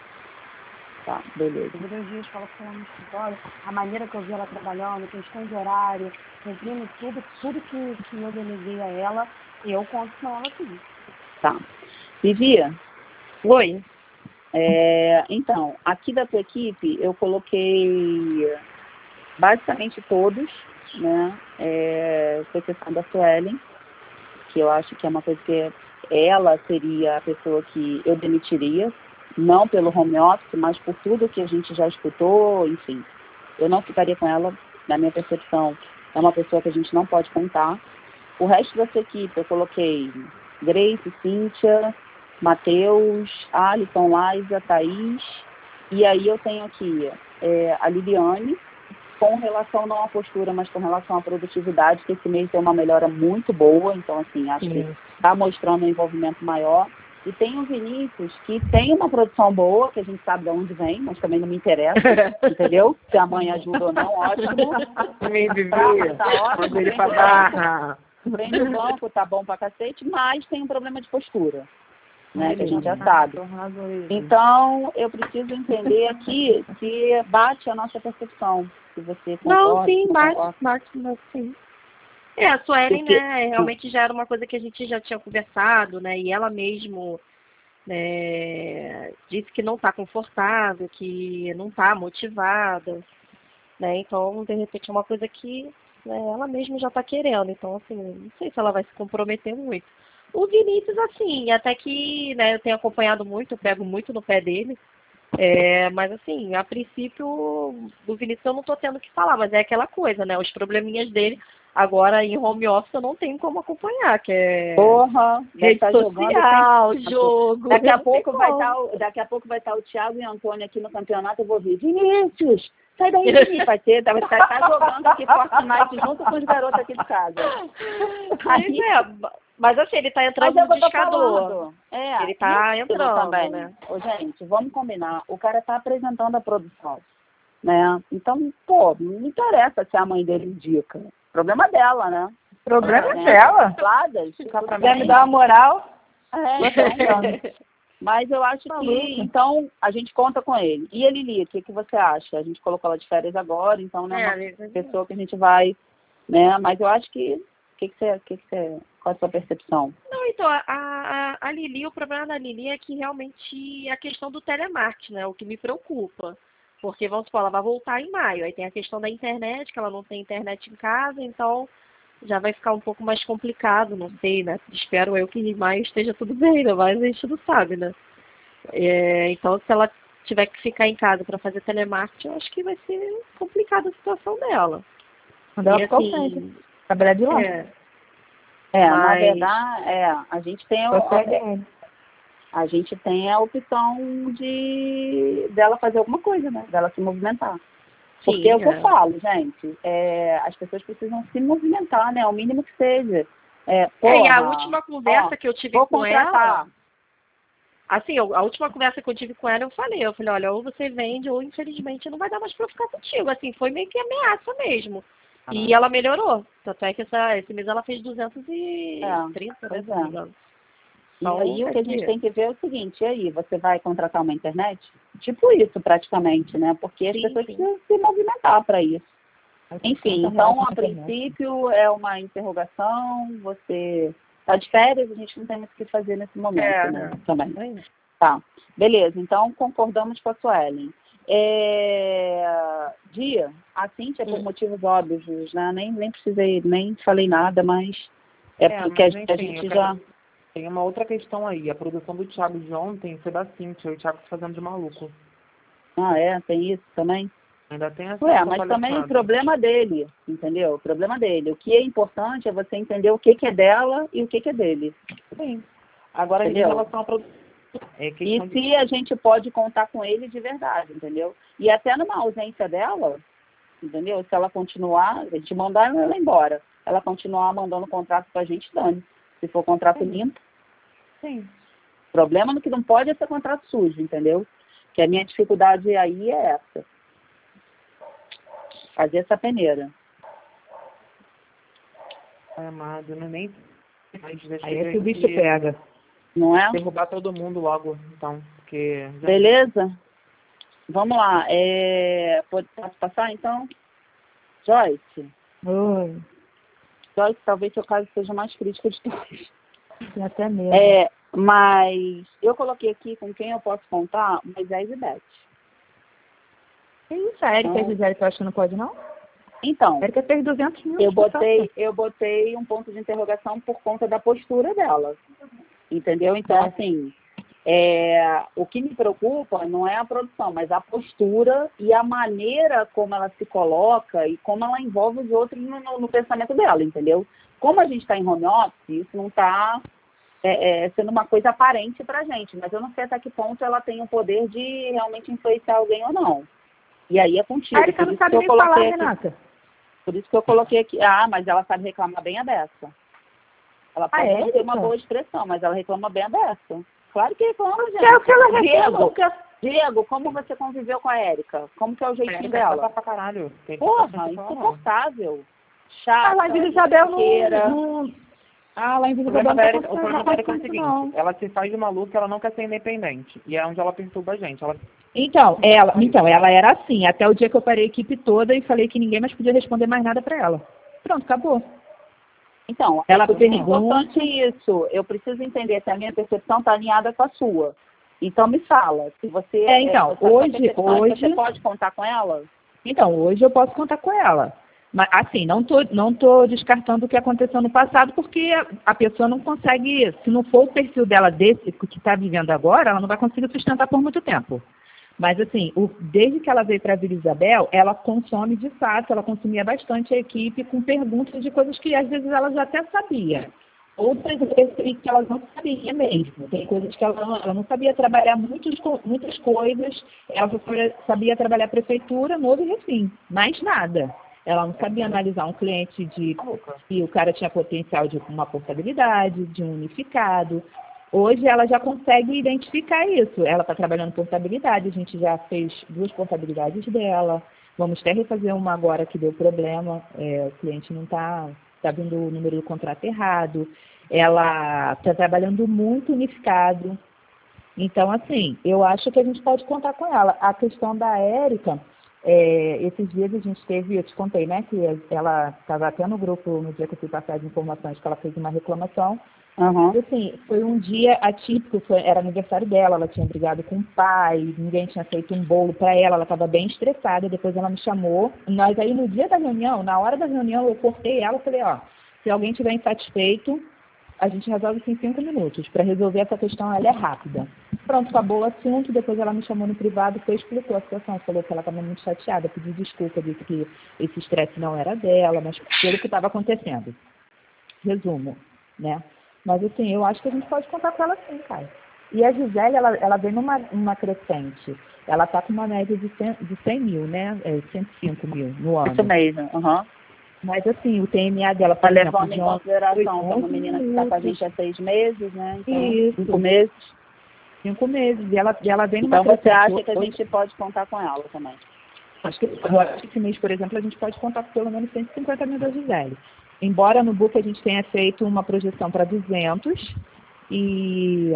Tá, beleza. Teve dois dias que ela foi lá no escritório, a maneira que eu vi ela trabalhando, questão de horário, cumprindo tudo, tudo que, que eu deleguei a ela, eu conto com ela sim. Tá. Vivia? Oi. É, então, aqui da tua equipe, eu coloquei basicamente todos, né? É, com exceção da Suelen, que eu acho que é uma coisa que ela seria a pessoa que eu demitiria, não pelo home office, mas por tudo que a gente já escutou, enfim. Eu não ficaria com ela, na minha percepção, é uma pessoa que a gente não pode contar. O resto da sua equipe, eu coloquei Grace, Cíntia, Matheus, Alisson, Laisa, Thaís, e aí eu tenho aqui é, a Liliane, com relação não à postura, mas com relação à produtividade, que esse mês tem uma melhora muito boa, então assim, acho que está mostrando um envolvimento maior. E tem o Vinícius, que tem uma produção boa, que a gente sabe de onde vem, mas também não me interessa, entendeu? Se a mãe ajuda ou não, ótimo. Me vivi, tá ótimo, ele vem do passar. banco, vem do banco, tá bom pra cacete, mas tem um problema de postura, né, que a gente já sabe. Então, eu preciso entender aqui se bate a nossa percepção, se você concorda. Não, sim, se bate, concorda. bate, bate, sim. É, a Suelen, Porque- né, realmente já era uma coisa que a gente já tinha conversado, né, e ela mesmo, né, disse que não está confortável, que não está motivada, né, então, de repente, é uma coisa que, né, ela mesma já está querendo, então, assim, não sei se ela vai se comprometer muito. O Vinícius, assim, até que, né, eu tenho acompanhado muito, eu pego muito no pé dele, É, mas assim, a princípio, do Vinícius eu não tô tendo o que falar, mas é aquela coisa, né? Os probleminhas dele, agora em home office eu não tenho como acompanhar, que é Porra, deve rede tá social, jogando, tem... jogo. Daqui a não tem pouco vai como. estar o, daqui a pouco vai estar o Thiago e o Antônio aqui no campeonato, eu vou ouvir, Vinícius, sai daí, Vinícius, vai ter, vai estar tá jogando aqui Fortnite junto com os garotos aqui de casa. Pois Aí, é, mas assim, ele tá mas entrando é o no que eu tô discador. falando. É, Ele tá e aquilo entrando, também. né? Ô, gente, vamos combinar. O cara tá apresentando a produção, né? Então, pô, não interessa se a mãe dele indica. Problema dela, né? O problema Né? é dela. Ladas, Quer me dar uma moral? É, então, mas eu acho que, então, a gente conta com ele. E a Lili, o que, que você acha? A gente colocou ela de férias agora, então não é uma É, pessoa que a gente vai, né? Mas eu acho que, o que, que, você, que, que você, qual é a sua percepção? Não, então, a, a, a Lili, o problema da Lili é que realmente é a questão do telemarketing, né? O que me preocupa. Porque, vamos supor, ela vai voltar em maio. Aí tem a questão da internet, que ela não tem internet em casa, então já vai ficar um pouco mais complicado, não sei, né? Espero eu que em maio esteja tudo bem, né? Mas a gente não sabe, né? É, então, se ela tiver que ficar em casa para fazer telemarketing, eu acho que vai ser complicada a situação dela. Quando ela E, ficou assim, ausente. Trabalhar de lá. É, É, na Mas- verdade, é, a gente tem o- Consegue ele. a gente tem a opção de dela fazer alguma coisa, né? Dela se movimentar. Porque sim, é o que é. eu falo, gente, é, as pessoas precisam se movimentar, né? O mínimo que seja. É, É, e a porra, última conversa ó, que eu tive vou com contratar. ela, assim, eu- a última conversa que eu tive com ela, eu falei, eu falei, olha, ou você vende, ou infelizmente não vai dar mais pra ficar contigo. Assim, foi meio que ameaça mesmo. E ela melhorou. Tanto é que essa, esse mês ela fez duzentos e trinta, né, pois se não me é. engano. E Então, aí o quer que a gente dizer, tem que ver é o seguinte, e aí, você vai contratar uma internet? Tipo isso, praticamente, né? Porque as Sim, pessoas sim. precisam se movimentar para isso. Enfim, Então, então, relaxa a com a internet. princípio, é uma interrogação, você está de férias, a gente não tem muito o que fazer nesse momento, É, né? é. Também. Aí. Tá, beleza, então concordamos com a Suelen. É... Dia, a Cíntia, por Hum. motivos óbvios, né? Nem, nem precisei, nem falei nada, mas é, É, porque mas, a, a enfim, gente eu já... quero- Tem uma outra questão aí. A produção do Thiago de ontem foi da Cíntia. O Thiago se fazendo de maluco. Ah, é? Tem isso também? Ainda tem essa Ué, essa mas também o palhaçada. problema dele, entendeu? O problema dele. O que é importante é você entender o que, que é dela e o que, que é dele. Sim. Agora, Entendeu? em relação à produção... É E questão de... se a gente pode contar com ele de verdade, entendeu? E até numa ausência dela, entendeu? Se ela continuar, a gente mandar ela embora. Ela continuar mandando contrato pra gente, dane. Se for contrato limpo. Sim. O problema no que não pode é ser contrato sujo, entendeu? Que a minha dificuldade aí é essa. Fazer essa peneira. Ai, amado, não é nem... Mas deixa Aí eu é ver que o bicho aqui. pega. Não é? Derrubar todo mundo logo, então. Porque... já- Beleza? Vamos lá. É... Pode, posso passar, então? Joyce. Oi. Joyce, talvez seu caso seja mais crítico de todos. Tem até medo. É, mas eu coloquei aqui com quem eu posso contar, Moisés e Beth. Que isso? A Erika e a Não. Gisele, tu acha que não pode, não? Então, A Erika fez duzentos mil. eu que saco. botei, eu botei um ponto de interrogação por conta da postura dela. Entendeu? Então, assim, é, o que me preocupa não é a produção, mas a postura e a maneira como ela se coloca e como ela envolve os outros no, no- no pensamento dela, entendeu? Como a gente está em home office, isso não está é, é, sendo uma coisa aparente pra gente, mas eu não sei até que ponto ela tem o poder de realmente influenciar alguém ou não. E aí é contigo. A Erika por não isso que sabe eu nem falar, coloquei aqui. Renata. Por isso que eu coloquei aqui. Ah, mas ela sabe reclamar bem a dessa. Ela pode Ah, não é, ter uma Erika? boa expressão, mas ela reclama bem a dessa. Claro que reclama, gente. Que é o que ela reclama. Diego, o que ela- Diego, como você conviveu com a Érica? Como que é o É, jeitinho dela. dela? Pra caralho. Tem que Porra, falar, não. insuportável. Ah, Chata, lá em Vila Isabel fofoqueira. não, não... Ah, lá em O Vila problema Isabel da não Erika, tá o problema da Erika é o acontecendo, seguinte, não. ela se faz de maluca, ela não quer ser independente. E é onde ela perturba a gente. Ela... Então, ela, então, ela era assim, até o dia que eu parei a equipe toda e falei que ninguém mais podia responder mais nada pra ela. Pronto, acabou. Então, Ela é super pergunta- importante isso. Eu preciso entender se a minha percepção está alinhada com a sua. Então, me fala. Se você, É, então, é, se a sua hoje- percepção é que hoje- você pode contar com ela? Então, hoje eu posso contar com ela. Mas, assim, não tô, não tô descartando o que aconteceu no passado, porque a, a pessoa não consegue, se não for o perfil dela desse, que está vivendo agora, ela não vai conseguir sustentar por muito tempo. Mas, assim, o, desde que ela veio para a Vila Isabel, ela consome de fato, ela consumia bastante a equipe com perguntas de coisas que às vezes ela já até sabia. Outras vezes que ela não sabia mesmo. Tem coisas que ela não, ela não sabia trabalhar muitos, muitas coisas, ela só sabia trabalhar prefeitura, Novo e Refim, mais nada. Ela não sabia analisar um cliente de que o cara tinha potencial de uma portabilidade, de um unificado. Hoje ela já consegue identificar isso. Ela está trabalhando portabilidade, a gente já fez duas portabilidades dela. Vamos até refazer uma agora que deu problema, é, o cliente não está tá vendo o número do contrato errado. Ela está trabalhando muito unificado. Então, assim, eu acho que a gente pode contar com ela. A questão da Érica, é, esses dias a gente teve, eu te contei, né, que ela estava até no grupo, no dia que eu fui passar as informações, que ela fez uma reclamação. Uhum. Assim, foi um dia atípico, foi, era aniversário dela, ela tinha brigado com o pai, ninguém tinha feito um bolo para ela, ela estava bem estressada, depois ela me chamou. Nós aí no dia da reunião, na hora da reunião, eu cortei ela e falei, ó, se alguém estiver insatisfeito, a gente resolve isso em cinco minutos. Para resolver essa questão, ela é rápida. Pronto, acabou o assunto, depois ela me chamou no privado e explicou a situação, falou que ela estava muito chateada, pediu desculpa, disse que esse estresse não era dela, mas pelo que estava acontecendo. Resumo, né? Mas, assim, eu acho que a gente pode contar com ela sim, cara. E a Gisele, ela, ela vem numa uma crescente. Ela está com uma média de cem, de cem mil, né? É, cento e cinco mil no ano. Isso mesmo, aham. Uhum. Mas, assim, o T M A dela, por Tá exemplo... levando em consideração que é uma menina que está com a gente há seis meses, né? Então, Isso. cinco meses. Cinco meses. E ela, e ela vem numa então, crescente. Então, você acha que a gente pode contar com ela também? Acho que, eu acho que esse mês, por exemplo, a gente pode contar com pelo menos cento e cinquenta mil da Gisele. Embora no book a gente tenha feito uma projeção para duzentos, e,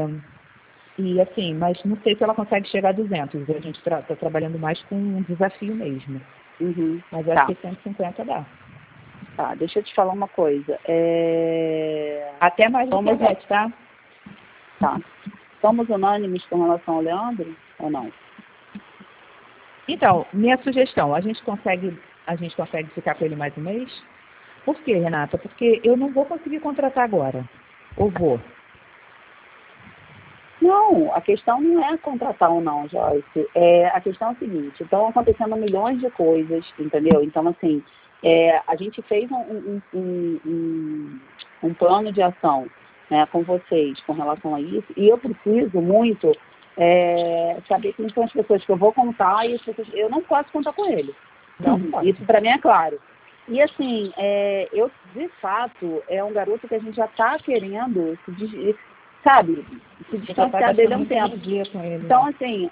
e assim, mas não sei se ela consegue chegar a duzentos. A gente está tra trabalhando mais com um desafio mesmo. Uhum. Mas acho tá. que cento e cinquenta dá. Tá, deixa eu te falar uma coisa. É... Até mais do que a Beth, tá? Tá. Somos unânimes com relação ao Leandro ou não? Então, minha sugestão, a gente consegue, a gente consegue ficar com ele mais um mês? Por quê, Renata? Porque eu não vou conseguir contratar agora. Ou vou? Não, a questão não é contratar ou não, Joyce. É, a questão é a seguinte, estão acontecendo milhões de coisas, entendeu? Então, assim, é, a gente fez um, um, um, um, um plano de ação, né, com vocês com relação a isso, e eu preciso muito é, saber quem são as pessoas que eu vou contar e as pessoas, eu não posso contar com ele. Então, Não, isso para mim é claro. E assim, é, eu, de fato, é um garoto que a gente já está querendo, se, sabe, se distanciar dele há um tempo. Então, assim,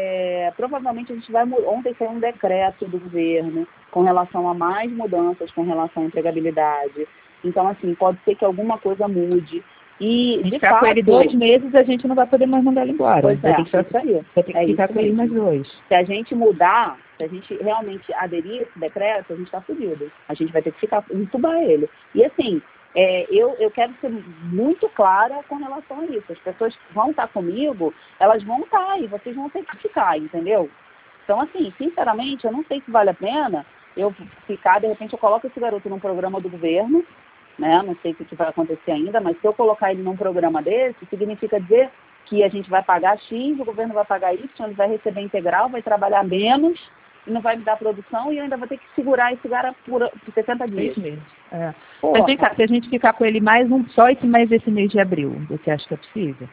é, provavelmente a gente vai... Ontem saiu um decreto do governo com relação a mais mudanças, com relação à empregabilidade. Então, assim, pode ser que alguma coisa mude. E, de ficar fato... com ele dois meses, a gente não vai poder mais mandar ele embora. Pois vai é, ter que, isso aí. Vai ter que é ficar com ele mais dois. Se a gente mudar, se a gente realmente aderir a esse decreto, a gente está fudido. A gente vai ter que ficar, entubar ele. E assim, é, eu, eu quero ser muito clara com relação a isso. As pessoas que vão estar comigo, elas vão estar e vocês vão ter que ficar, entendeu? Então, assim, sinceramente, eu não sei se vale a pena eu ficar, de repente eu coloco esse garoto num programa do governo, né? Não sei o que vai acontecer ainda, mas se eu colocar ele num programa desse, significa dizer que a gente vai pagar X, o governo vai pagar Y, ele vai receber integral, vai trabalhar menos, e não vai me dar produção, e eu ainda vou ter que segurar esse cara por, por sessenta dias. Meses. É. Mas vem cá, se a gente ficar com ele mais um, só esse mês esse mês de abril, você acha que é possível?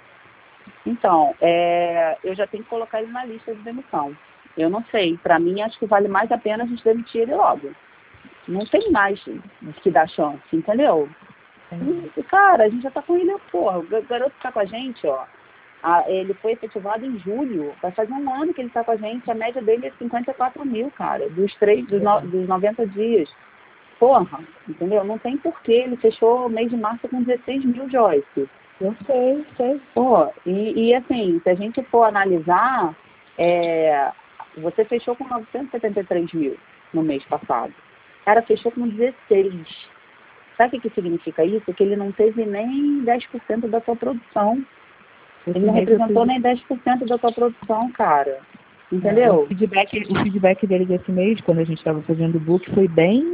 Então, é, eu já tenho que colocar ele na lista de demissão. Eu não sei, para mim acho que vale mais a pena a gente demitir ele logo. Não tem mais que dar chance, entendeu? E, cara, a gente já tá com ele, porra, o garoto tá com a gente, ó. A, ele foi efetivado em julho, vai fazer um ano que ele tá com a gente, a média dele é cinquenta e quatro mil, cara, dos, três, dos, no, dos noventa dias. Porra, entendeu? Não tem porquê, ele fechou o mês de março com dezesseis mil, Joyce. Eu sei, sei. Pô, e, e assim, se a gente for analisar, é, você fechou com novecentos e setenta e três mil no mês passado. O cara fechou com dezesseis. Sabe o que significa isso? Que ele não teve nem dez por cento da tua produção. Ele não representou nem dez por cento da tua produção, cara. Entendeu? É, o, feedback, o feedback dele desse mês, quando a gente estava fazendo o book, foi bem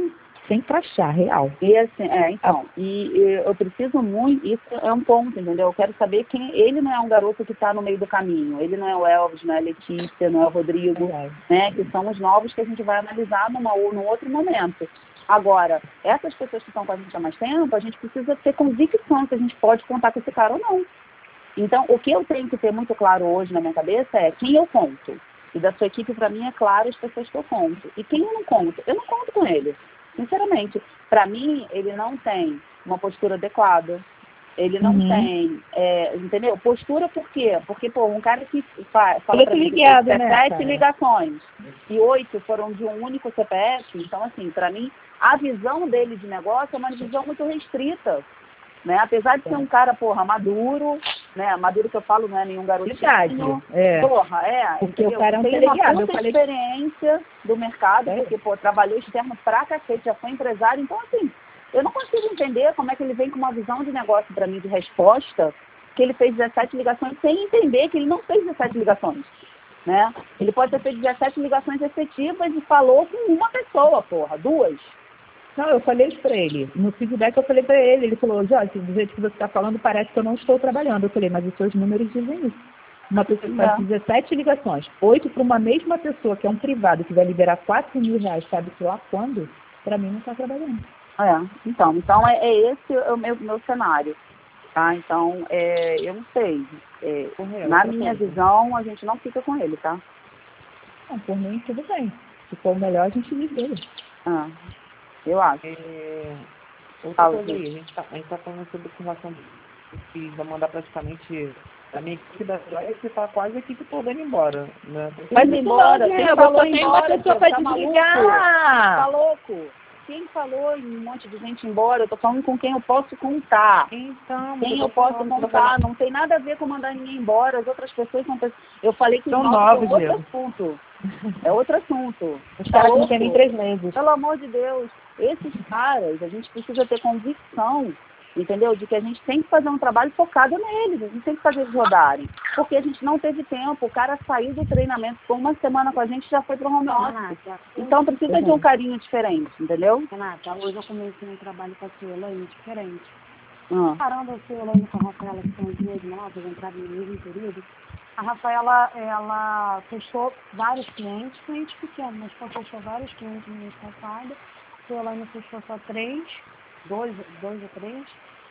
sem crachá, real. E assim, é, então, e, e eu preciso muito, isso é um ponto, entendeu? Eu quero saber quem, ele não é um garoto que está no meio do caminho, ele não é o Elvis, não é a Letícia, não é o Rodrigo, É. né? Que são os novos que a gente vai analisar numa, ou num outro momento. Agora, essas pessoas que estão com a gente há mais tempo, a gente precisa ter convicção se a gente pode contar com esse cara ou não. Então, o que eu tenho que ter muito claro hoje na minha cabeça é quem eu conto. E da sua equipe, para mim, é claro as pessoas que eu conto. E quem eu não conto? Eu não conto com ele. Sinceramente. Para mim, ele não tem uma postura adequada. Ele não Uhum. tem, é, entendeu? Postura por quê? Porque, pô, um cara que fa fala Ele é pra mim que ligado, tem né, sete cara? ligações e oito foram de um único C P F, então, assim, para mim, a visão dele de negócio é uma visão muito restrita. Né? Apesar de ser um cara, porra, maduro, né? Maduro que eu falo não é nenhum garotinho. Verdade, é. Porra, é. Porque entendeu? o cara é um tem delegado, uma eu puta falei- experiência do mercado, É. porque, pô, trabalhou externo pra cacete, já foi empresário. Então, assim, eu não consigo entender como é que ele vem com uma visão de negócio pra mim de resposta, que ele fez dezessete ligações sem entender que ele não fez dezessete ligações. Né? Ele pode ter feito dezessete ligações efetivas e falou com uma pessoa, porra, duas. Não, eu falei isso pra ele. No feedback eu falei pra ele. Ele falou, Jorge, do jeito que você está falando, parece que eu não estou trabalhando. Eu falei, mas os seus números dizem isso. Uma pessoa que faz Não. dezessete ligações, oito para uma mesma pessoa, que é um privado, que vai liberar quatro mil reais, sabe-se lá quando, pra mim não está trabalhando. É, então, então é, é esse o meu, meu cenário. Tá? Então, é, eu não sei. É, Correto, na outra minha coisa. visão, a gente não fica com ele, tá? Não, por mim, tudo bem. Se for o melhor, a gente vive dele. Ah, eu acho. É, outra Fala, coisa aí, gente. a gente tá, a gente tá falando sobre a relação que vai mandar praticamente a minha equipe da Joia, que tá quase a equipe toda indo embora, né? Mas Indo isso embora, não, quem Diego, falou só tem uma embora, pessoa Diego, pra tá maluco? desligar. Tá louco? Quem falou em um monte de gente embora? Eu tô falando com quem eu posso contar. Então, Quem tô eu posso falando, tô contar? falando- Não tem nada a ver com mandar ninguém embora. As outras pessoas são pessoas... Eu falei que os São novos novos, é outro Diego. assunto. É outro assunto. Os Tá caras não louco? têm nem três meses. Pelo amor de Deus, esses caras, a gente precisa ter convicção, entendeu? De que a gente tem que fazer um trabalho focado neles, a gente tem que fazer eles rodarem. Porque a gente não teve tempo, o cara saiu do treinamento, ficou uma semana com a gente e já foi pro home office. Renata, Então precisa de um carinho diferente, entendeu? Renata, hoje eu comecei um trabalho com a sua Elaine diferente. Ah, Parando a sua Elaine com a Rafaela, que são as duas novas, entraram no mesmo período, a Rafaela, ela fechou vários clientes, clientes pequenos, mas ela fechou vários clientes no mês passado. A sua Elaine fechou só três, dois, dois ou três.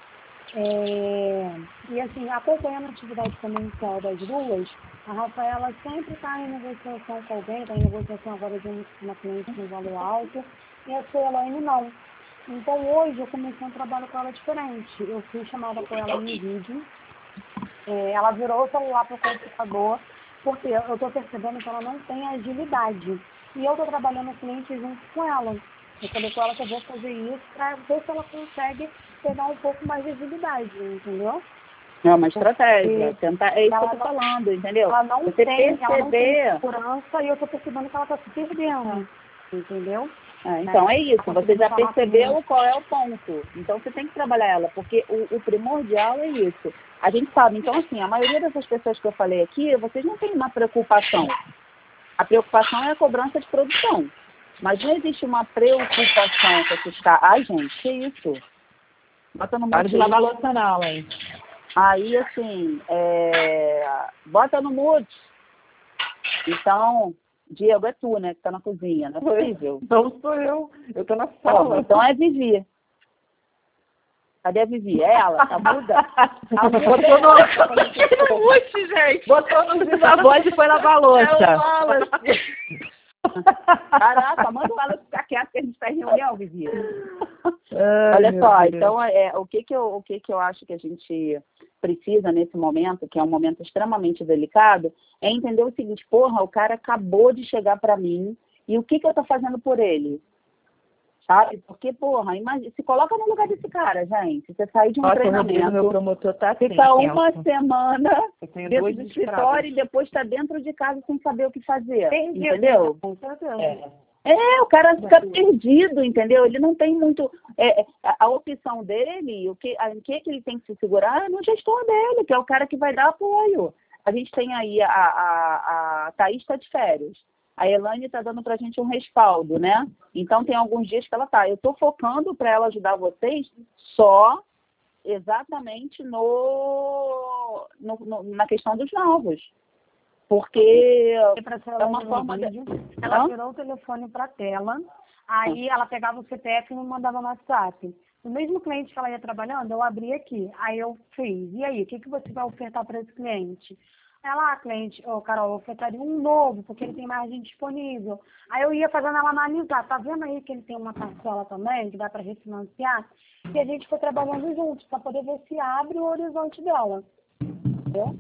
É, e assim, acompanhando a atividade comercial das duas, a Rafaela sempre está em negociação com alguém, está em negociação agora de uma cliente com valor alto, e a sua Elaine não. Então hoje eu comecei um trabalho com ela diferente. Eu fui chamada com ela em vídeo, é, ela virou o celular para o computador, porque eu estou percebendo que ela não tem agilidade. E eu estou trabalhando o cliente junto com ela. Eu falei com ela que eu vou fazer isso para ver se ela consegue pegar um pouco mais de agilidade, entendeu? é uma estratégia. E Tentar, é isso que eu ela tô não- falando, entendeu? Ela não Você tem, ela não tem perceber. segurança e eu estou percebendo que ela está se perdendo, entendeu? É, então é isso, Ela você já conseguiu falar percebeu comigo. qual é o ponto. Então você tem que trabalhar ela, porque o, o primordial é isso. A gente sabe, então assim, a maioria dessas pessoas que eu falei aqui, vocês não têm uma preocupação. A preocupação é a cobrança de produção. Mas não existe uma preocupação com esse cara. Ai, gente, que isso? Bota no Para mute de aí. lavar louça não, hein? Aí, assim, é... bota no mute. Então, Diego, é tu, né, que tá na cozinha, não é possível. Não sou eu, eu tô na Porra, sala. então é Vivi. Cadê a Vivi? É ela? Tá muda? Tá muda. Botou no, no mute, gente. Botou no viva voz e foi lavar a louça. Caraca, manda ela ficar quieta que a gente tá em reunião, Vivi. Ai, Olha meu só, Deus. então é, o, que que eu, o que que eu acho que a gente precisa nesse momento, que é um momento extremamente delicado, é entender o seguinte, porra, o cara acabou de chegar pra mim e o que que eu tô fazendo por ele? Sabe? Porque, porra, imagina, se coloca no lugar desse cara, gente. Você sair de um Nossa, o Rodrigo, treinamento, meu promotor, tá assim, fica uma tenso. semana Eu tenho dentro dois do desesperados. escritório e depois tá dentro de casa sem saber o que fazer, Entendi. entendeu? Com certeza. É. É, o cara fica perdido, entendeu? Ele não tem muito... É, a, a opção dele, o que, a, em que, que ele tem que se segurar é no gestor dele, que é o cara que vai dar apoio. A gente tem aí, a, a, a Thaís está de férias. a Elaine está dando para a gente um respaldo, né? Então, tem alguns dias que ela tá. Eu estou focando para ela ajudar vocês só exatamente no, no, no, na questão dos novos. Porque é uma forma de... Ela Hã? virou o telefone para a tela, aí ela pegava o C P F e me mandava no WhatsApp. O mesmo cliente que ela ia trabalhando, eu abri aqui. Aí eu fiz. E aí, o que, que você vai ofertar para esse cliente? Ela, ah, cliente, ô, Carol, eu ofertaria um novo, porque ele tem margem disponível. Aí eu ia fazendo ela analisar. Tá vendo aí que ele tem uma parcela também, que dá para refinanciar? E a gente foi trabalhando juntos, para poder ver se abre o horizonte dela. Entendeu?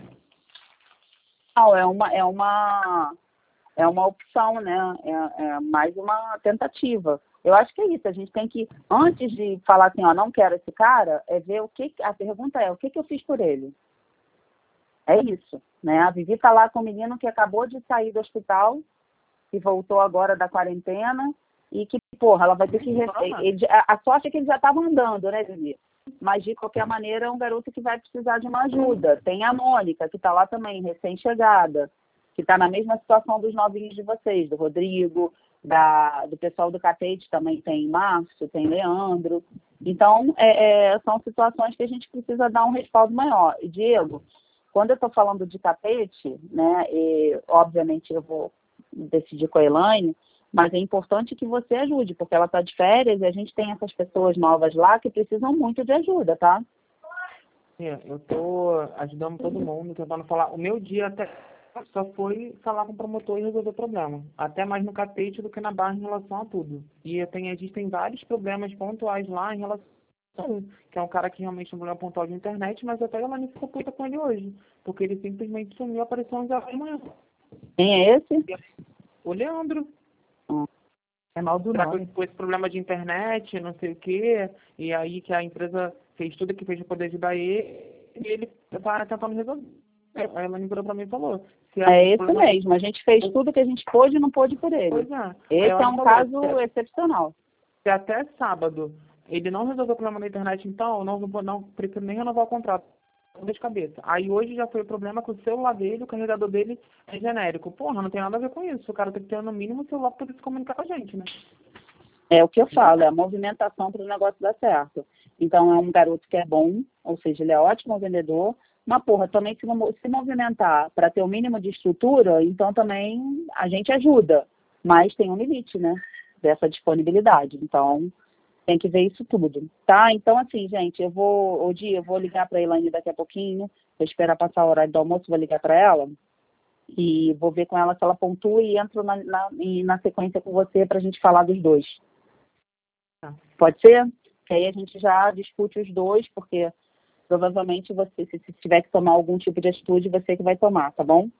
Não, é uma, é uma, é uma opção, né? É, é mais uma tentativa. Eu acho que é isso. A gente tem que, antes de falar assim, ó, não quero esse cara, é ver o que. A pergunta é, o que, que eu fiz por ele? É isso, né? A Vivi tá lá com o menino que acabou de sair do hospital, que voltou agora da quarentena, e que, porra, ela vai ter que... Ele, a sorte é que ele já estava andando, né, Vivi? Mas, de qualquer maneira, é um garoto que vai precisar de uma ajuda. Tem a Mônica, que está lá também, recém-chegada, que está na mesma situação dos novinhos de vocês, do Rodrigo, da, do pessoal do Catete também tem Márcio, tem Leandro. Então, é, é, são situações que a gente precisa dar um respaldo maior. E, Diego, quando eu estou falando de Catete, né, e, obviamente eu vou decidir com a Elaine, mas é importante que você ajude, porque ela está de férias e a gente tem essas pessoas novas lá que precisam muito de ajuda, tá? Eu estou ajudando todo mundo, tentando falar. O meu dia até só foi falar com o promotor e resolver o problema. Até mais no Catete do que na Barra em relação a tudo. E tem, existem vários problemas pontuais lá em relação a um, que é um cara que realmente tem um problema pontual de internet, mas até ela nem ficou puta com ele hoje. Porque ele simplesmente sumiu e apareceu às horas da manhã. Quem é esse? O Leandro. É mal do Será nome. que com esse problema de internet, não sei o quê, e aí que a empresa fez tudo que fez para poder ajudar ele, e ele está tentando resolver. Aí ela virou para mim e falou. Se É esse problema... mesmo, a gente fez tudo que a gente pôde e não pôde por ele. Pois é. Esse é um falou, caso se, excepcional. se até sábado ele não resolveu o problema da internet, então eu não vou não prefiro nem renovar o contrato. Dor de cabeça. Aí hoje já foi o problema com o celular dele, o carregador dele é genérico. Porra, não tem nada a ver com isso. O cara tem que ter no mínimo o celular para poder se comunicar com a gente, né? É o que eu falo, é a movimentação para o negócio dar certo. Então é um garoto que é bom, ou seja, ele é ótimo vendedor, mas porra, também se, se movimentar para ter o mínimo de estrutura, então também a gente ajuda, mas tem um limite, né, dessa disponibilidade. Então tem que ver isso tudo, tá? Então, assim, gente, eu vou, o dia eu vou ligar para a Elaine daqui a pouquinho, vou esperar passar o horário do almoço, vou ligar para ela e vou ver com ela se ela pontua e entro na, na, na sequência com você para a gente falar dos dois. Tá. Pode ser? Que aí a gente já discute os dois, porque provavelmente você, se, se tiver que tomar algum tipo de atitude, você que vai tomar, tá bom?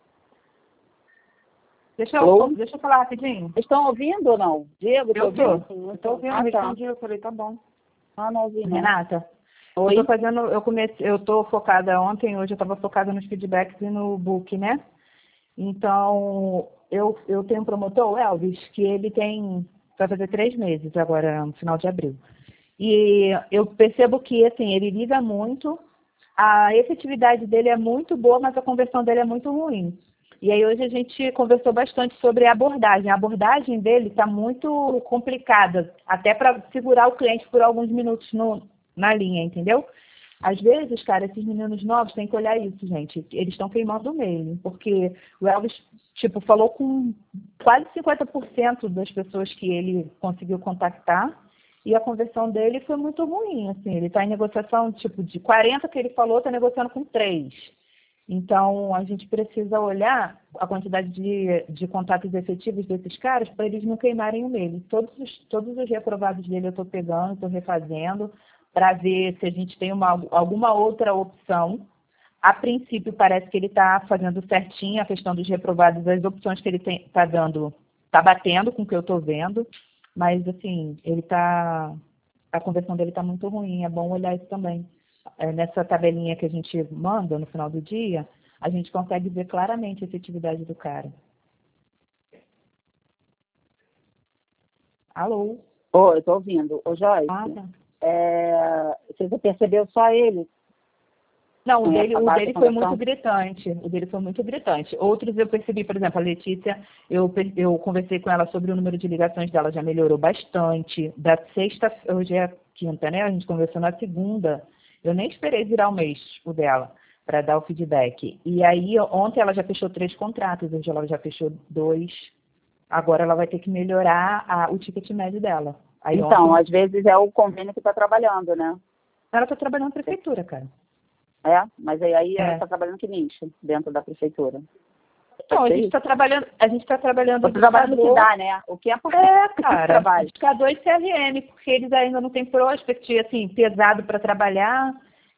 Deixa eu, deixa eu falar rapidinho. Vocês estão ouvindo ou não? Diego, Eu tô ouvindo? tô. Eu tô ouvindo, Ah, tá. respondi, eu falei, tá bom. Ah, não ouvi, não. Renata, Oi? eu tô fazendo, eu comecei, eu tô focada ontem, hoje eu estava focada nos feedbacks e no book, né? Então, eu, eu tenho um promotor, o Elvis, que ele tem, vai fazer três meses agora, no final de abril. E eu percebo que, assim, ele liga muito, a efetividade dele é muito boa, mas a conversão dele é muito ruim. E aí hoje a gente conversou bastante sobre a abordagem. A abordagem dele está muito complicada, até para segurar o cliente por alguns minutos no, na linha, entendeu? Às vezes, cara, esses meninos novos têm que olhar isso, gente. Eles estão queimando o meio, porque o Elvis, tipo, falou com quase cinquenta por cento das pessoas que ele conseguiu contactar, e a conversão dele foi muito ruim, assim. Ele está em negociação, tipo, de quarenta que ele falou, está negociando com três. Então, a gente precisa olhar a quantidade de, de contatos efetivos desses caras para eles não queimarem o meio. Todos os, todos os reprovados dele eu estou pegando, estou refazendo, para ver se a gente tem uma, alguma outra opção. A princípio, parece que ele está fazendo certinho a questão dos reprovados, as opções que ele está dando, está batendo com o que eu estou vendo, mas, assim, ele está, a conversão dele está muito ruim, é bom olhar isso também. É, nessa tabelinha que a gente manda no final do dia, a gente consegue ver claramente a efetividade do cara. Alô? Ô, eu estou ouvindo. Ô, Joyce, Ah, tá. é, você percebeu só ele? Não, o Com dele, essa o baixa dele foi conversão? muito gritante. O dele foi muito gritante. Outros eu percebi, por exemplo, a Letícia, eu, per- eu conversei com ela sobre o número de ligações dela, já melhorou bastante. Da sexta, hoje é quinta, né? A gente conversou na segunda. Eu nem esperei virar o mês, o dela, para dar o feedback. E aí, ontem ela já fechou três contratos, hoje ela já fechou dois. Agora ela vai ter que melhorar a- o ticket médio dela. Aí Então, ontem, às vezes é o convênio que está trabalhando, né? ela está trabalhando na prefeitura, cara. É, mas aí, aí É. ela está trabalhando que nicho dentro da prefeitura. Então, a Pode ser gente isso? está trabalhando, a gente está trabalhando Você trabalha no que buscador. dá, né? O que é por É, cara, trabalho. buscador e C R M, porque eles ainda não têm prospect, assim, pesado para trabalhar.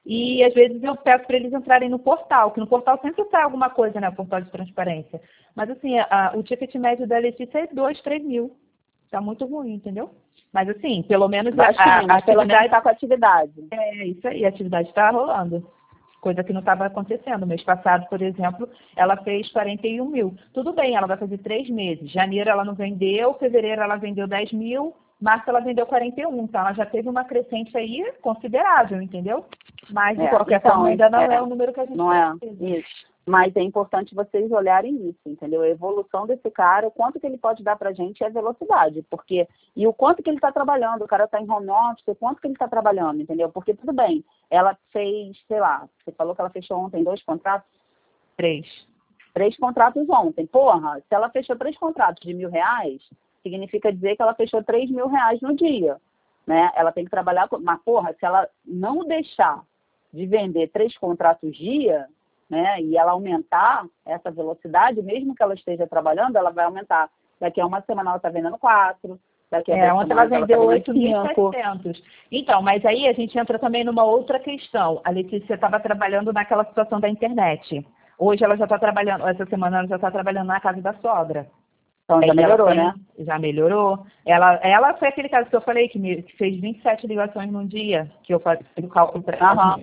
E às vezes eu peço para eles entrarem no portal, que no portal sempre sai alguma coisa, né? O portal de transparência. Mas assim, a- o ticket médio da Letícia é dois, três mil. Tá muito ruim, entendeu? Mas assim, pelo menos a, Baixinho, a, a mas pelo menos atividade. está com atividade. É isso aí, a atividade está rolando. Coisa que não estava acontecendo. Mês passado, por exemplo, ela fez quarenta e um mil. Tudo bem, ela vai fazer três meses. Janeiro ela não vendeu, fevereiro ela vendeu dez mil, março ela vendeu quarenta e um. Então ela já teve uma crescente aí considerável, entendeu? Mas de É, qualquer então, forma ainda não é, é, o número que a gente Não é precisa. isso. Mas é importante vocês olharem isso, entendeu? A evolução desse cara, o quanto que ele pode dar pra gente é a velocidade, porque e o quanto que ele está trabalhando, o cara está em home office, o quanto que ele está trabalhando, entendeu? Porque tudo bem, ela fez, sei lá, você falou que ela fechou ontem dois contratos, Três. três contratos ontem. Porra, se ela fechou três contratos de mil reais, significa dizer que ela fechou três mil reais no dia, né? Ela tem que trabalhar, com... mas porra, se ela não deixar de vender três contratos dia, né, e ela aumentar essa velocidade, mesmo que ela esteja trabalhando, ela vai aumentar. Daqui a uma semana ela está vendendo quatro, daqui a É, duas ontem ela semanas vendeu ela oito está mil vendendo e cinco. setecentos. Então, mas aí a gente entra também numa outra questão. A Letícia estava trabalhando naquela situação da internet. Hoje ela já está trabalhando, essa semana ela já está trabalhando na casa da sogra. Então já Aí ela melhorou, tem- né? Já melhorou. Ela, ela foi aquele caso que eu falei, que, me, que fez vinte e sete ligações num dia, que eu fazia o cálculo para Aham.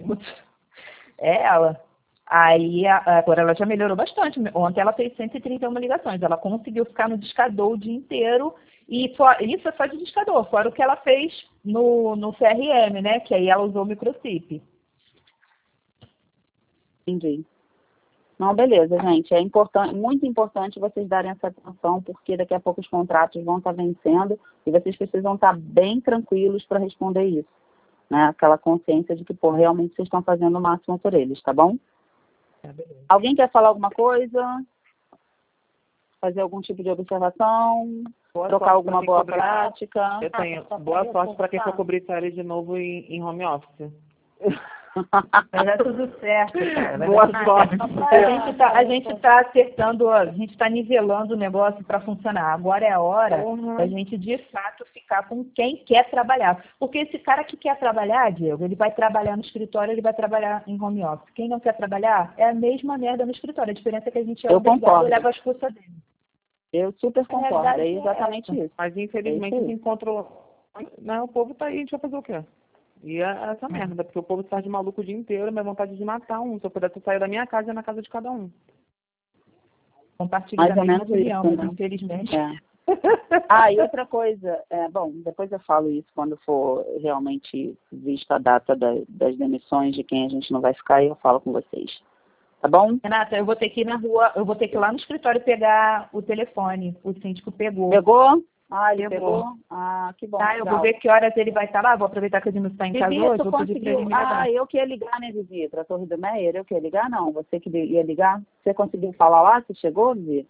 É ela. Aí a- agora ela já melhorou bastante. Ontem ela fez cento e trinta e uma ligações. Ela conseguiu ficar no discador o dia inteiro. E fo- isso é só de discador, fora o que ela fez no, no C R M, né? Que aí ela usou o microchip. Entendi. Não, beleza, gente. É importante, muito importante vocês darem essa atenção, porque daqui a pouco os contratos vão estar vencendo e vocês precisam estar bem tranquilos para responder isso. Né? Aquela consciência de que, pô, realmente vocês estão fazendo o máximo por eles, tá bom? Alguém quer falar alguma coisa? Fazer algum tipo de observação? Boa Trocar sorte alguma pra quem boa cobrir- prática? Eu tenho boa sorte para quem for cobrir série de novo em, em home office. Vai dar tudo certo, cara. Vai Boa dar tudo sorte. certo. A gente tá, a gente tá acertando, ó, a gente está nivelando o negócio para funcionar. Agora é a hora Uhum. da gente, de fato, ficar com quem quer trabalhar. Porque esse cara que quer trabalhar, Diego, ele vai trabalhar no escritório, ele vai trabalhar em home office. Quem não quer trabalhar é a mesma merda no escritório. A diferença é que a gente é Eu obrigado concordo. a olhar para as custas dele. Eu super concordo, realidade é é exatamente isso. Mas infelizmente É isso aí. quem controla. Né, o povo tá aí, a gente vai fazer o quê? E é essa merda, porque o povo está de maluco o dia inteiro, minha vontade de matar um. Se eu pudesse sair da minha casa, é na casa de cada um. Compartilhar Mais a ou mesma menos isso, opinião, né? infelizmente. É. Ah, e outra coisa, é, bom, depois eu falo isso quando for realmente vista a data da- das demissões de quem a gente não vai ficar, e eu falo com vocês. Tá bom? Renata, eu vou ter que ir na rua, eu vou ter que ir lá no escritório pegar o telefone. O síndico pegou. Pegou? Ah, ele Pegou. pegou? Ah, que bom. Tá, eu legal. vou ver que horas ele vai estar lá, vou aproveitar que ele não está em casa Vivi, hoje, tu vou pedir para ele conseguiu? me ligar. Ah, eu que ia ligar, né, Vivi? Pra Torre do Meyer, eu que ia ligar? Não, você que ia ligar? Você conseguiu falar lá? Você chegou, Vivi?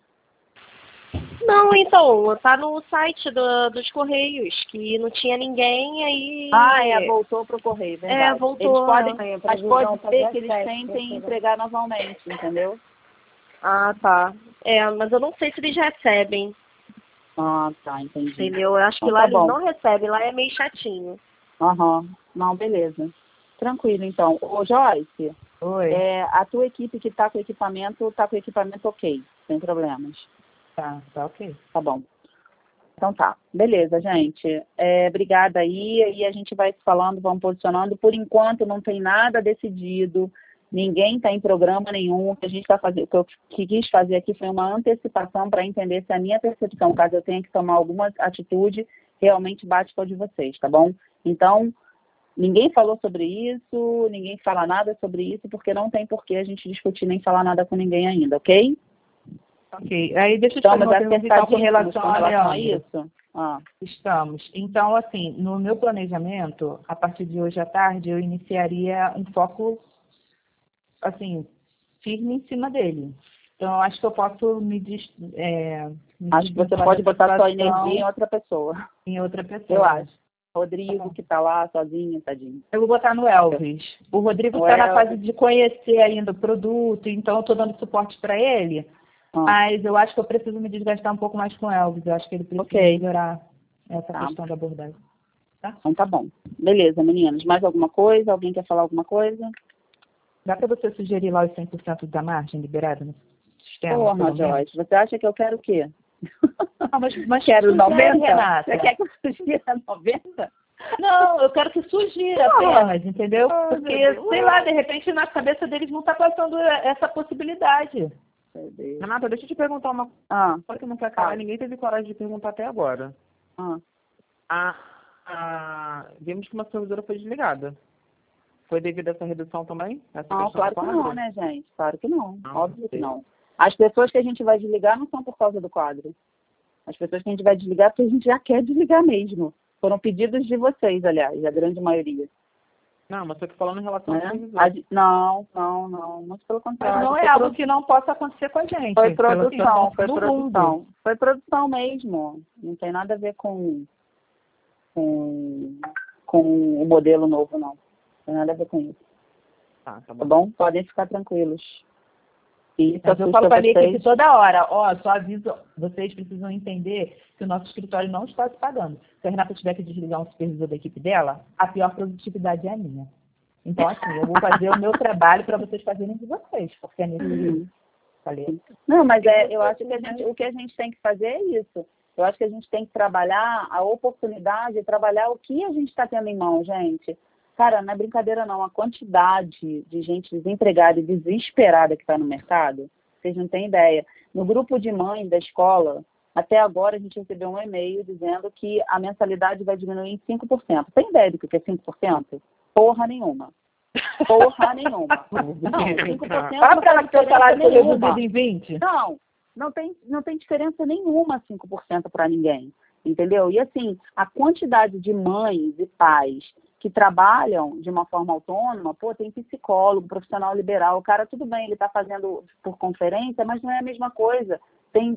Não, então, tá no site do- dos Correios, que não tinha ninguém, aí... Ah, é, voltou pro correio, verdade. É, voltou, Eles podem, é. mas pode ser que eles tentem entregar novamente, entendeu? Ah, tá. É, mas eu não sei se eles recebem, Ah, tá, entendi. entendeu? Eu acho que Então lá tá eles bom. não recebem, lá é meio chatinho. Aham, não, beleza. Tranquilo, então. Ô, Joyce, Oi. é, a tua equipe que está com equipamento, está com equipamento ok, sem problemas. Tá, tá ok. Tá bom. Então tá. Beleza, gente. É, obrigada aí. E a gente vai se falando, vamos posicionando. Por enquanto não tem nada decidido. Ninguém está em programa nenhum. O que a gente está fazendo, o que eu que quis fazer aqui foi uma antecipação para entender se a minha percepção, caso eu tenha que tomar alguma atitude, realmente bate com a de vocês, tá bom? Então, Ninguém falou sobre isso, ninguém fala nada sobre isso, porque não tem por que a gente discutir nem falar nada com ninguém ainda, ok? Ok. Aí deixa eu te fazer Estamos uma pergunta então, com acertadíssimos relação com a relação a Leandro. isso? Ah, Estamos. Então, assim, no meu planejamento, a partir de hoje à tarde, eu iniciaria um foco, assim, firme em cima dele. Então, eu acho que eu posso me, des, é, me acho que você desvincular pode dessa botar sua situação energia em outra pessoa. em outra pessoa. Eu acho. Rodrigo, que tá lá sozinho, tadinho. Eu vou botar no Elvis. O Rodrigo O está na Elvis. fase de conhecer ainda o produto, então eu estou dando suporte para ele. Ah. Mas eu acho que eu preciso me desgastar um pouco mais com o Elvis. Eu acho que ele precisa Ok. melhorar essa Tá. questão da abordagem. Tá? Então tá bom. Beleza, meninas. Mais alguma coisa? Alguém quer falar alguma coisa? Dá para você sugerir lá os cem por cento da margem liberada no sistema? Porra, pelo menos? Joyce, você acha que eu quero o quê? Não, mas, mas Quero sugere, noventa? Renata. Você quer que eu sugira noventa? Não, eu quero que sugira apenas, entendeu? Ah, Porque, meu Deus. sei lá, de repente na cabeça deles não está passando essa possibilidade. Meu Deus. Renata, deixa eu te perguntar uma Ah, coisa que não quer calar, Ah. ninguém teve coragem de perguntar até agora. ah. A, a, vimos que uma servidora foi desligada. Foi devido a essa redução também? Essa Não, questão claro do que quadro? não, né, gente? Claro que não. Não, Óbvio que sei. não. As pessoas que a gente vai desligar não são por causa do quadro. As pessoas que a gente vai desligar é porque a gente já quer desligar mesmo. Foram pedidos de vocês, aliás, a grande maioria. Não, mas tô aqui falando em relação ao Né? servidor. A- Não, não, não. Muito pelo Mas contrário. não é Foi algo produ- que não possa acontecer com a gente. Foi pela produção, situação foi do produção. mundo. Foi produção mesmo. Não tem nada a ver com, com, com o modelo novo, não. Não tem nada a ver com isso. Tá, tá Tá bom. bom? Podem ficar tranquilos. E isso Mas eu assusta falo para a minha vocês. equipe toda hora, ó, só aviso, vocês precisam entender que o nosso escritório não está se pagando. Se a Renata tiver que desligar um supervisor da equipe dela, a pior produtividade é a minha. Então, assim, eu vou fazer o meu trabalho para vocês fazerem de vocês, porque é nesse nível. Falei. Não, mas é, eu acho que a gente, o que a gente tem que fazer é isso. Eu acho que a gente tem que trabalhar a oportunidade, trabalhar o que a gente está tendo em mão, gente. Cara, não é brincadeira não. A quantidade de gente desempregada e desesperada que está no mercado, vocês não têm ideia. No grupo de mães da escola, até agora a gente recebeu um e-mail dizendo que a mensalidade vai diminuir em cinco por cento. Tem ideia do que é cinco por cento? Porra nenhuma. Porra nenhuma. Não, cinco por cento Sabe não aquela tem que seu salário foi diferença nenhuma. reduzido em vinte? Não, não tem, não tem diferença nenhuma cinco por cento para ninguém, entendeu? E assim, a quantidade de mães e pais que trabalham de uma forma autônoma, pô, tem psicólogo, profissional liberal, o cara, tudo bem, ele está fazendo por conferência, mas não é a mesma coisa. Tem,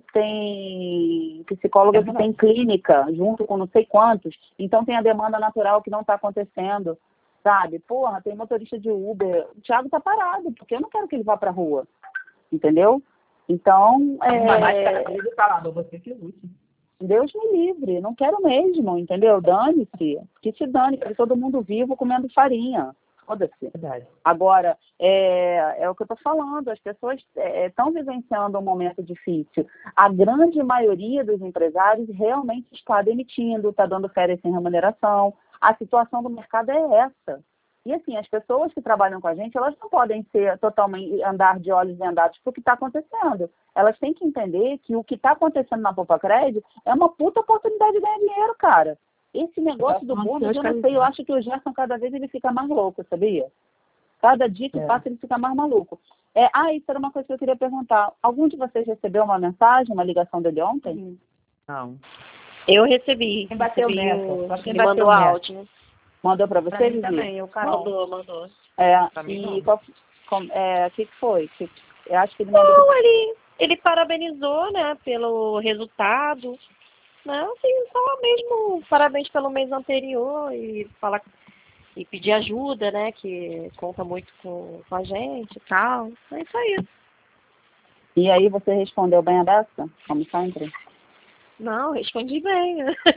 tem psicóloga É que tem clínica, junto com não sei quantos, então tem a demanda natural que não está acontecendo, sabe? Porra, tem motorista de Uber, o Thiago tá parado, porque eu não quero que ele vá pra rua, entendeu? Então, Uma mais é... cara dele falava, você que lute. Deus me livre, não quero mesmo, entendeu? Dane-se, que se dane, quero todo mundo vivo comendo farinha, foda-se. Verdade. Agora, é, é o que eu tô falando, as pessoas estão vivenciando um momento difícil. A grande maioria dos empresários realmente está demitindo, está dando férias sem remuneração. A situação do mercado é essa. E assim, as pessoas que trabalham com a gente, elas não podem ser totalmente, andar de olhos vendados para o que está acontecendo. Elas têm que entender que o que está acontecendo na Poupa Crédito é uma puta oportunidade de ganhar dinheiro, cara. Esse negócio do bônus, eu não sei, eu acho que o Gerson cada vez ele fica mais louco, sabia? Cada dia que É. passa ele fica mais maluco. É, ah, isso era uma coisa que eu queria perguntar. Algum de vocês recebeu uma mensagem, uma ligação dele ontem? Não. Eu recebi. Quem bateu recebi nessa? o- Só quem Ele bateu mandou nessa. áudio. Mandou para Pra você, mim Vivi? também, eu, Carol. Mandou, mandou. É, Pra mim, e não. qual, com, é, o que, que foi? Que, eu acho que ele mandou... Não, ele, ele parabenizou, né, pelo resultado. Não, assim, só mesmo parabéns pelo mês anterior e falar e pedir ajuda, né, que conta muito com, com a gente e tal. É isso aí. E aí você respondeu bem a dessa? Como sempre? Não, respondi bem.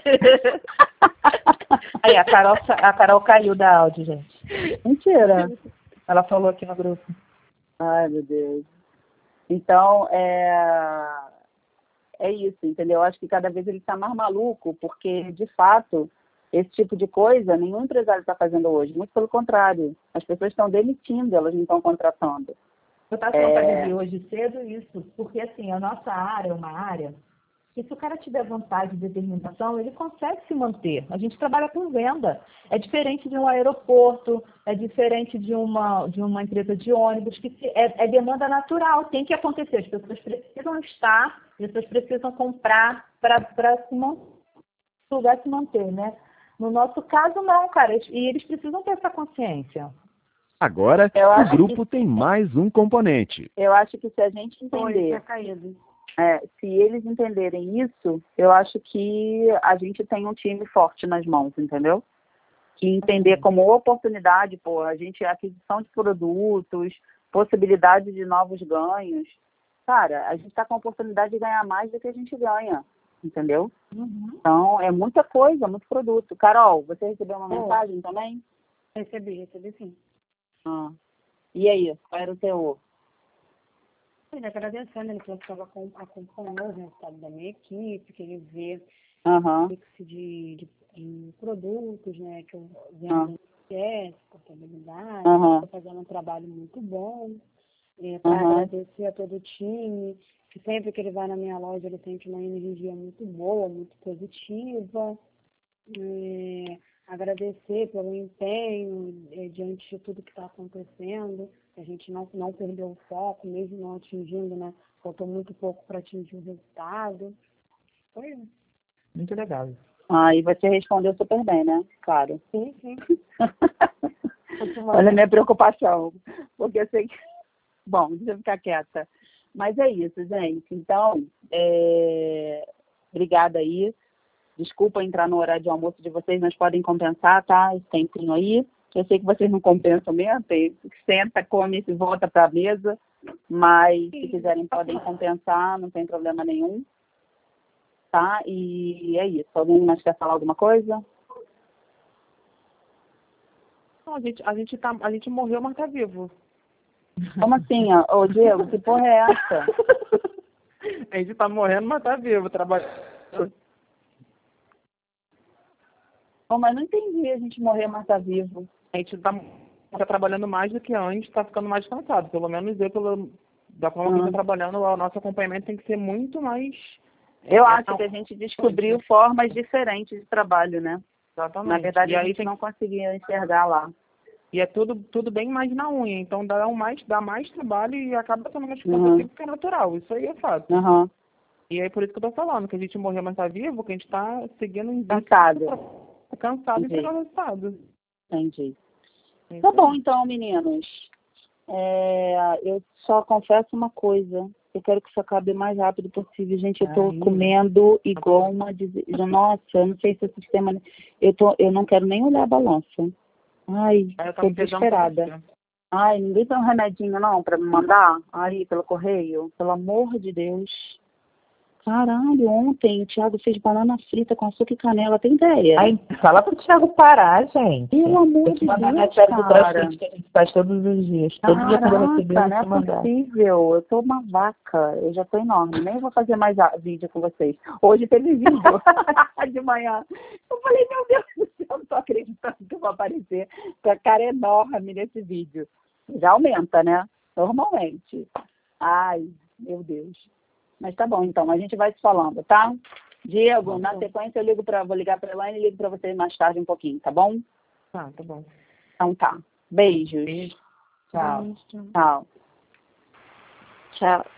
Aí, a Carol, a Carol caiu da áudio, gente. Mentira. Ela falou aqui no grupo. Ai, meu Deus. Então, é, é isso, entendeu? Eu acho que cada vez ele está mais maluco, porque, de fato, esse tipo de coisa nenhum empresário está fazendo hoje. Muito pelo contrário. As pessoas estão demitindo, elas não estão contratando. Eu estava É. falando para hoje cedo isso, porque assim, a nossa área é uma área E se o cara tiver vontade e determinação, ele consegue se manter. A gente trabalha com venda. É diferente de um aeroporto, é diferente de uma, de uma empresa de ônibus, que se- é, é demanda natural, tem que acontecer. As pessoas precisam estar, as pessoas precisam comprar para se man- o lugar se manter, né? No nosso caso, não, cara. E eles precisam ter essa consciência. Agora, Eu o acho grupo que- tem mais um componente. Eu acho que se a gente Foi, entender, tinha caído. é, se eles entenderem isso, eu acho que a gente tem um time forte nas mãos, entendeu? Que entender como oportunidade, pô, a gente, aquisição de produtos, possibilidade de novos ganhos. Cara, a gente está com a oportunidade de ganhar mais do que a gente ganha, entendeu? Então, é muita coisa, muito produto. Carol, você recebeu uma Oh. mensagem também? Recebi, recebi sim. Ah. E aí, qual era o teu? Ele agradecendo, ele falou que estava acompanhando os resultados da minha equipe, que ele vê Aham, o mix de, de, de produtos, né, que eu Ah. vendo no portabilidade, aham, estou fazendo um trabalho muito bom, é, para Aham. agradecer a todo o time, que sempre que ele vai na minha loja ele sente uma energia muito boa, muito positiva. É, agradecer pelo empenho é, diante de tudo que está acontecendo, a gente não, não perdeu o foco, mesmo não atingindo, né? Faltou muito pouco para atingir o resultado. Foi isso. Muito legal. Ah, e você respondeu super bem, né? Claro. Sim, sim. Olha a minha preocupação, porque eu sei que... Bom, deixa eu ficar quieta. Mas é isso, gente. Então, é... obrigada aí. Desculpa entrar no horário de almoço de vocês, mas podem compensar, tá? Esse tempinho aí. Eu sei que vocês não compensam mesmo, tem... senta, come e volta para a mesa. Mas se quiserem, podem compensar, não tem problema nenhum. Tá? E é isso. Alguém mais quer falar alguma coisa? Não, a gente, a gente tá, a gente morreu, mas tá vivo. Como assim? Ó? Ô, Diego, que porra é essa? A gente tá morrendo, mas tá vivo, trabalhando. Ô, mas não entendi, a gente morrer, mas tá vivo. A gente tá, tá trabalhando mais do que antes, tá ficando mais cansado. Pelo menos eu, pelo, da forma que eu Uhum. tô trabalhando, o nosso acompanhamento tem que ser muito mais... Eu é, acho não, que a gente descobriu formas diferentes de trabalho, né? Exatamente. Na verdade, e a aí gente tem, não conseguia enxergar lá. e é tudo, tudo bem mais na unha. Então dá, um mais, dá mais trabalho e acaba sendo mais Uhum. cansativo, porque é natural. Isso aí é fato. Aham. E aí por isso que eu tô falando, que a gente morreu, mas tá vivo, que a gente tá seguindo um Cansado. Tá cansado e Entendi. pegar o resultado. Entendi. É Tá isso bom, aí. então, meninos. É, eu só confesso uma coisa. Eu quero que isso acabe o mais rápido possível. Gente, eu tô Ai. comendo igual uma... des- Nossa, eu não sei se o sistema... Eu, tô... eu não quero nem olhar a balança. Ai, Aí eu tô tava pesando pra desesperada. você. Ai, ninguém tem um remedinho, não, pra me mandar? Aí, pelo correio? Pelo amor de Deus. Caralho, ontem o Thiago fez banana frita com açúcar e canela. Tem ideia? Aí, fala pro Thiago parar, gente. Pelo amor Tem de que mandar na Deus, série do cara. CrossFit que a gente faz todos os dias. Todo dia quando eu receber, Caraca, eu não vou te é mandar. possível. Eu tô uma vaca. Eu já tô enorme. Nem vou fazer mais a- vídeo com vocês. Hoje teve vídeo de manhã. Eu falei, meu Deus do céu, eu não tô acreditando que eu vou aparecer com a cara enorme nesse vídeo. Já aumenta, né? Normalmente. Ai, meu Deus. Mas tá bom, então. A gente vai se falando, tá? Diego, na sequência eu ligo pra, vou ligar pra Elaine e ligo pra vocês mais tarde um pouquinho, tá bom? Tá, tá bom. Então tá. Beijos. Beijo. Tchau. Tchau. Tchau.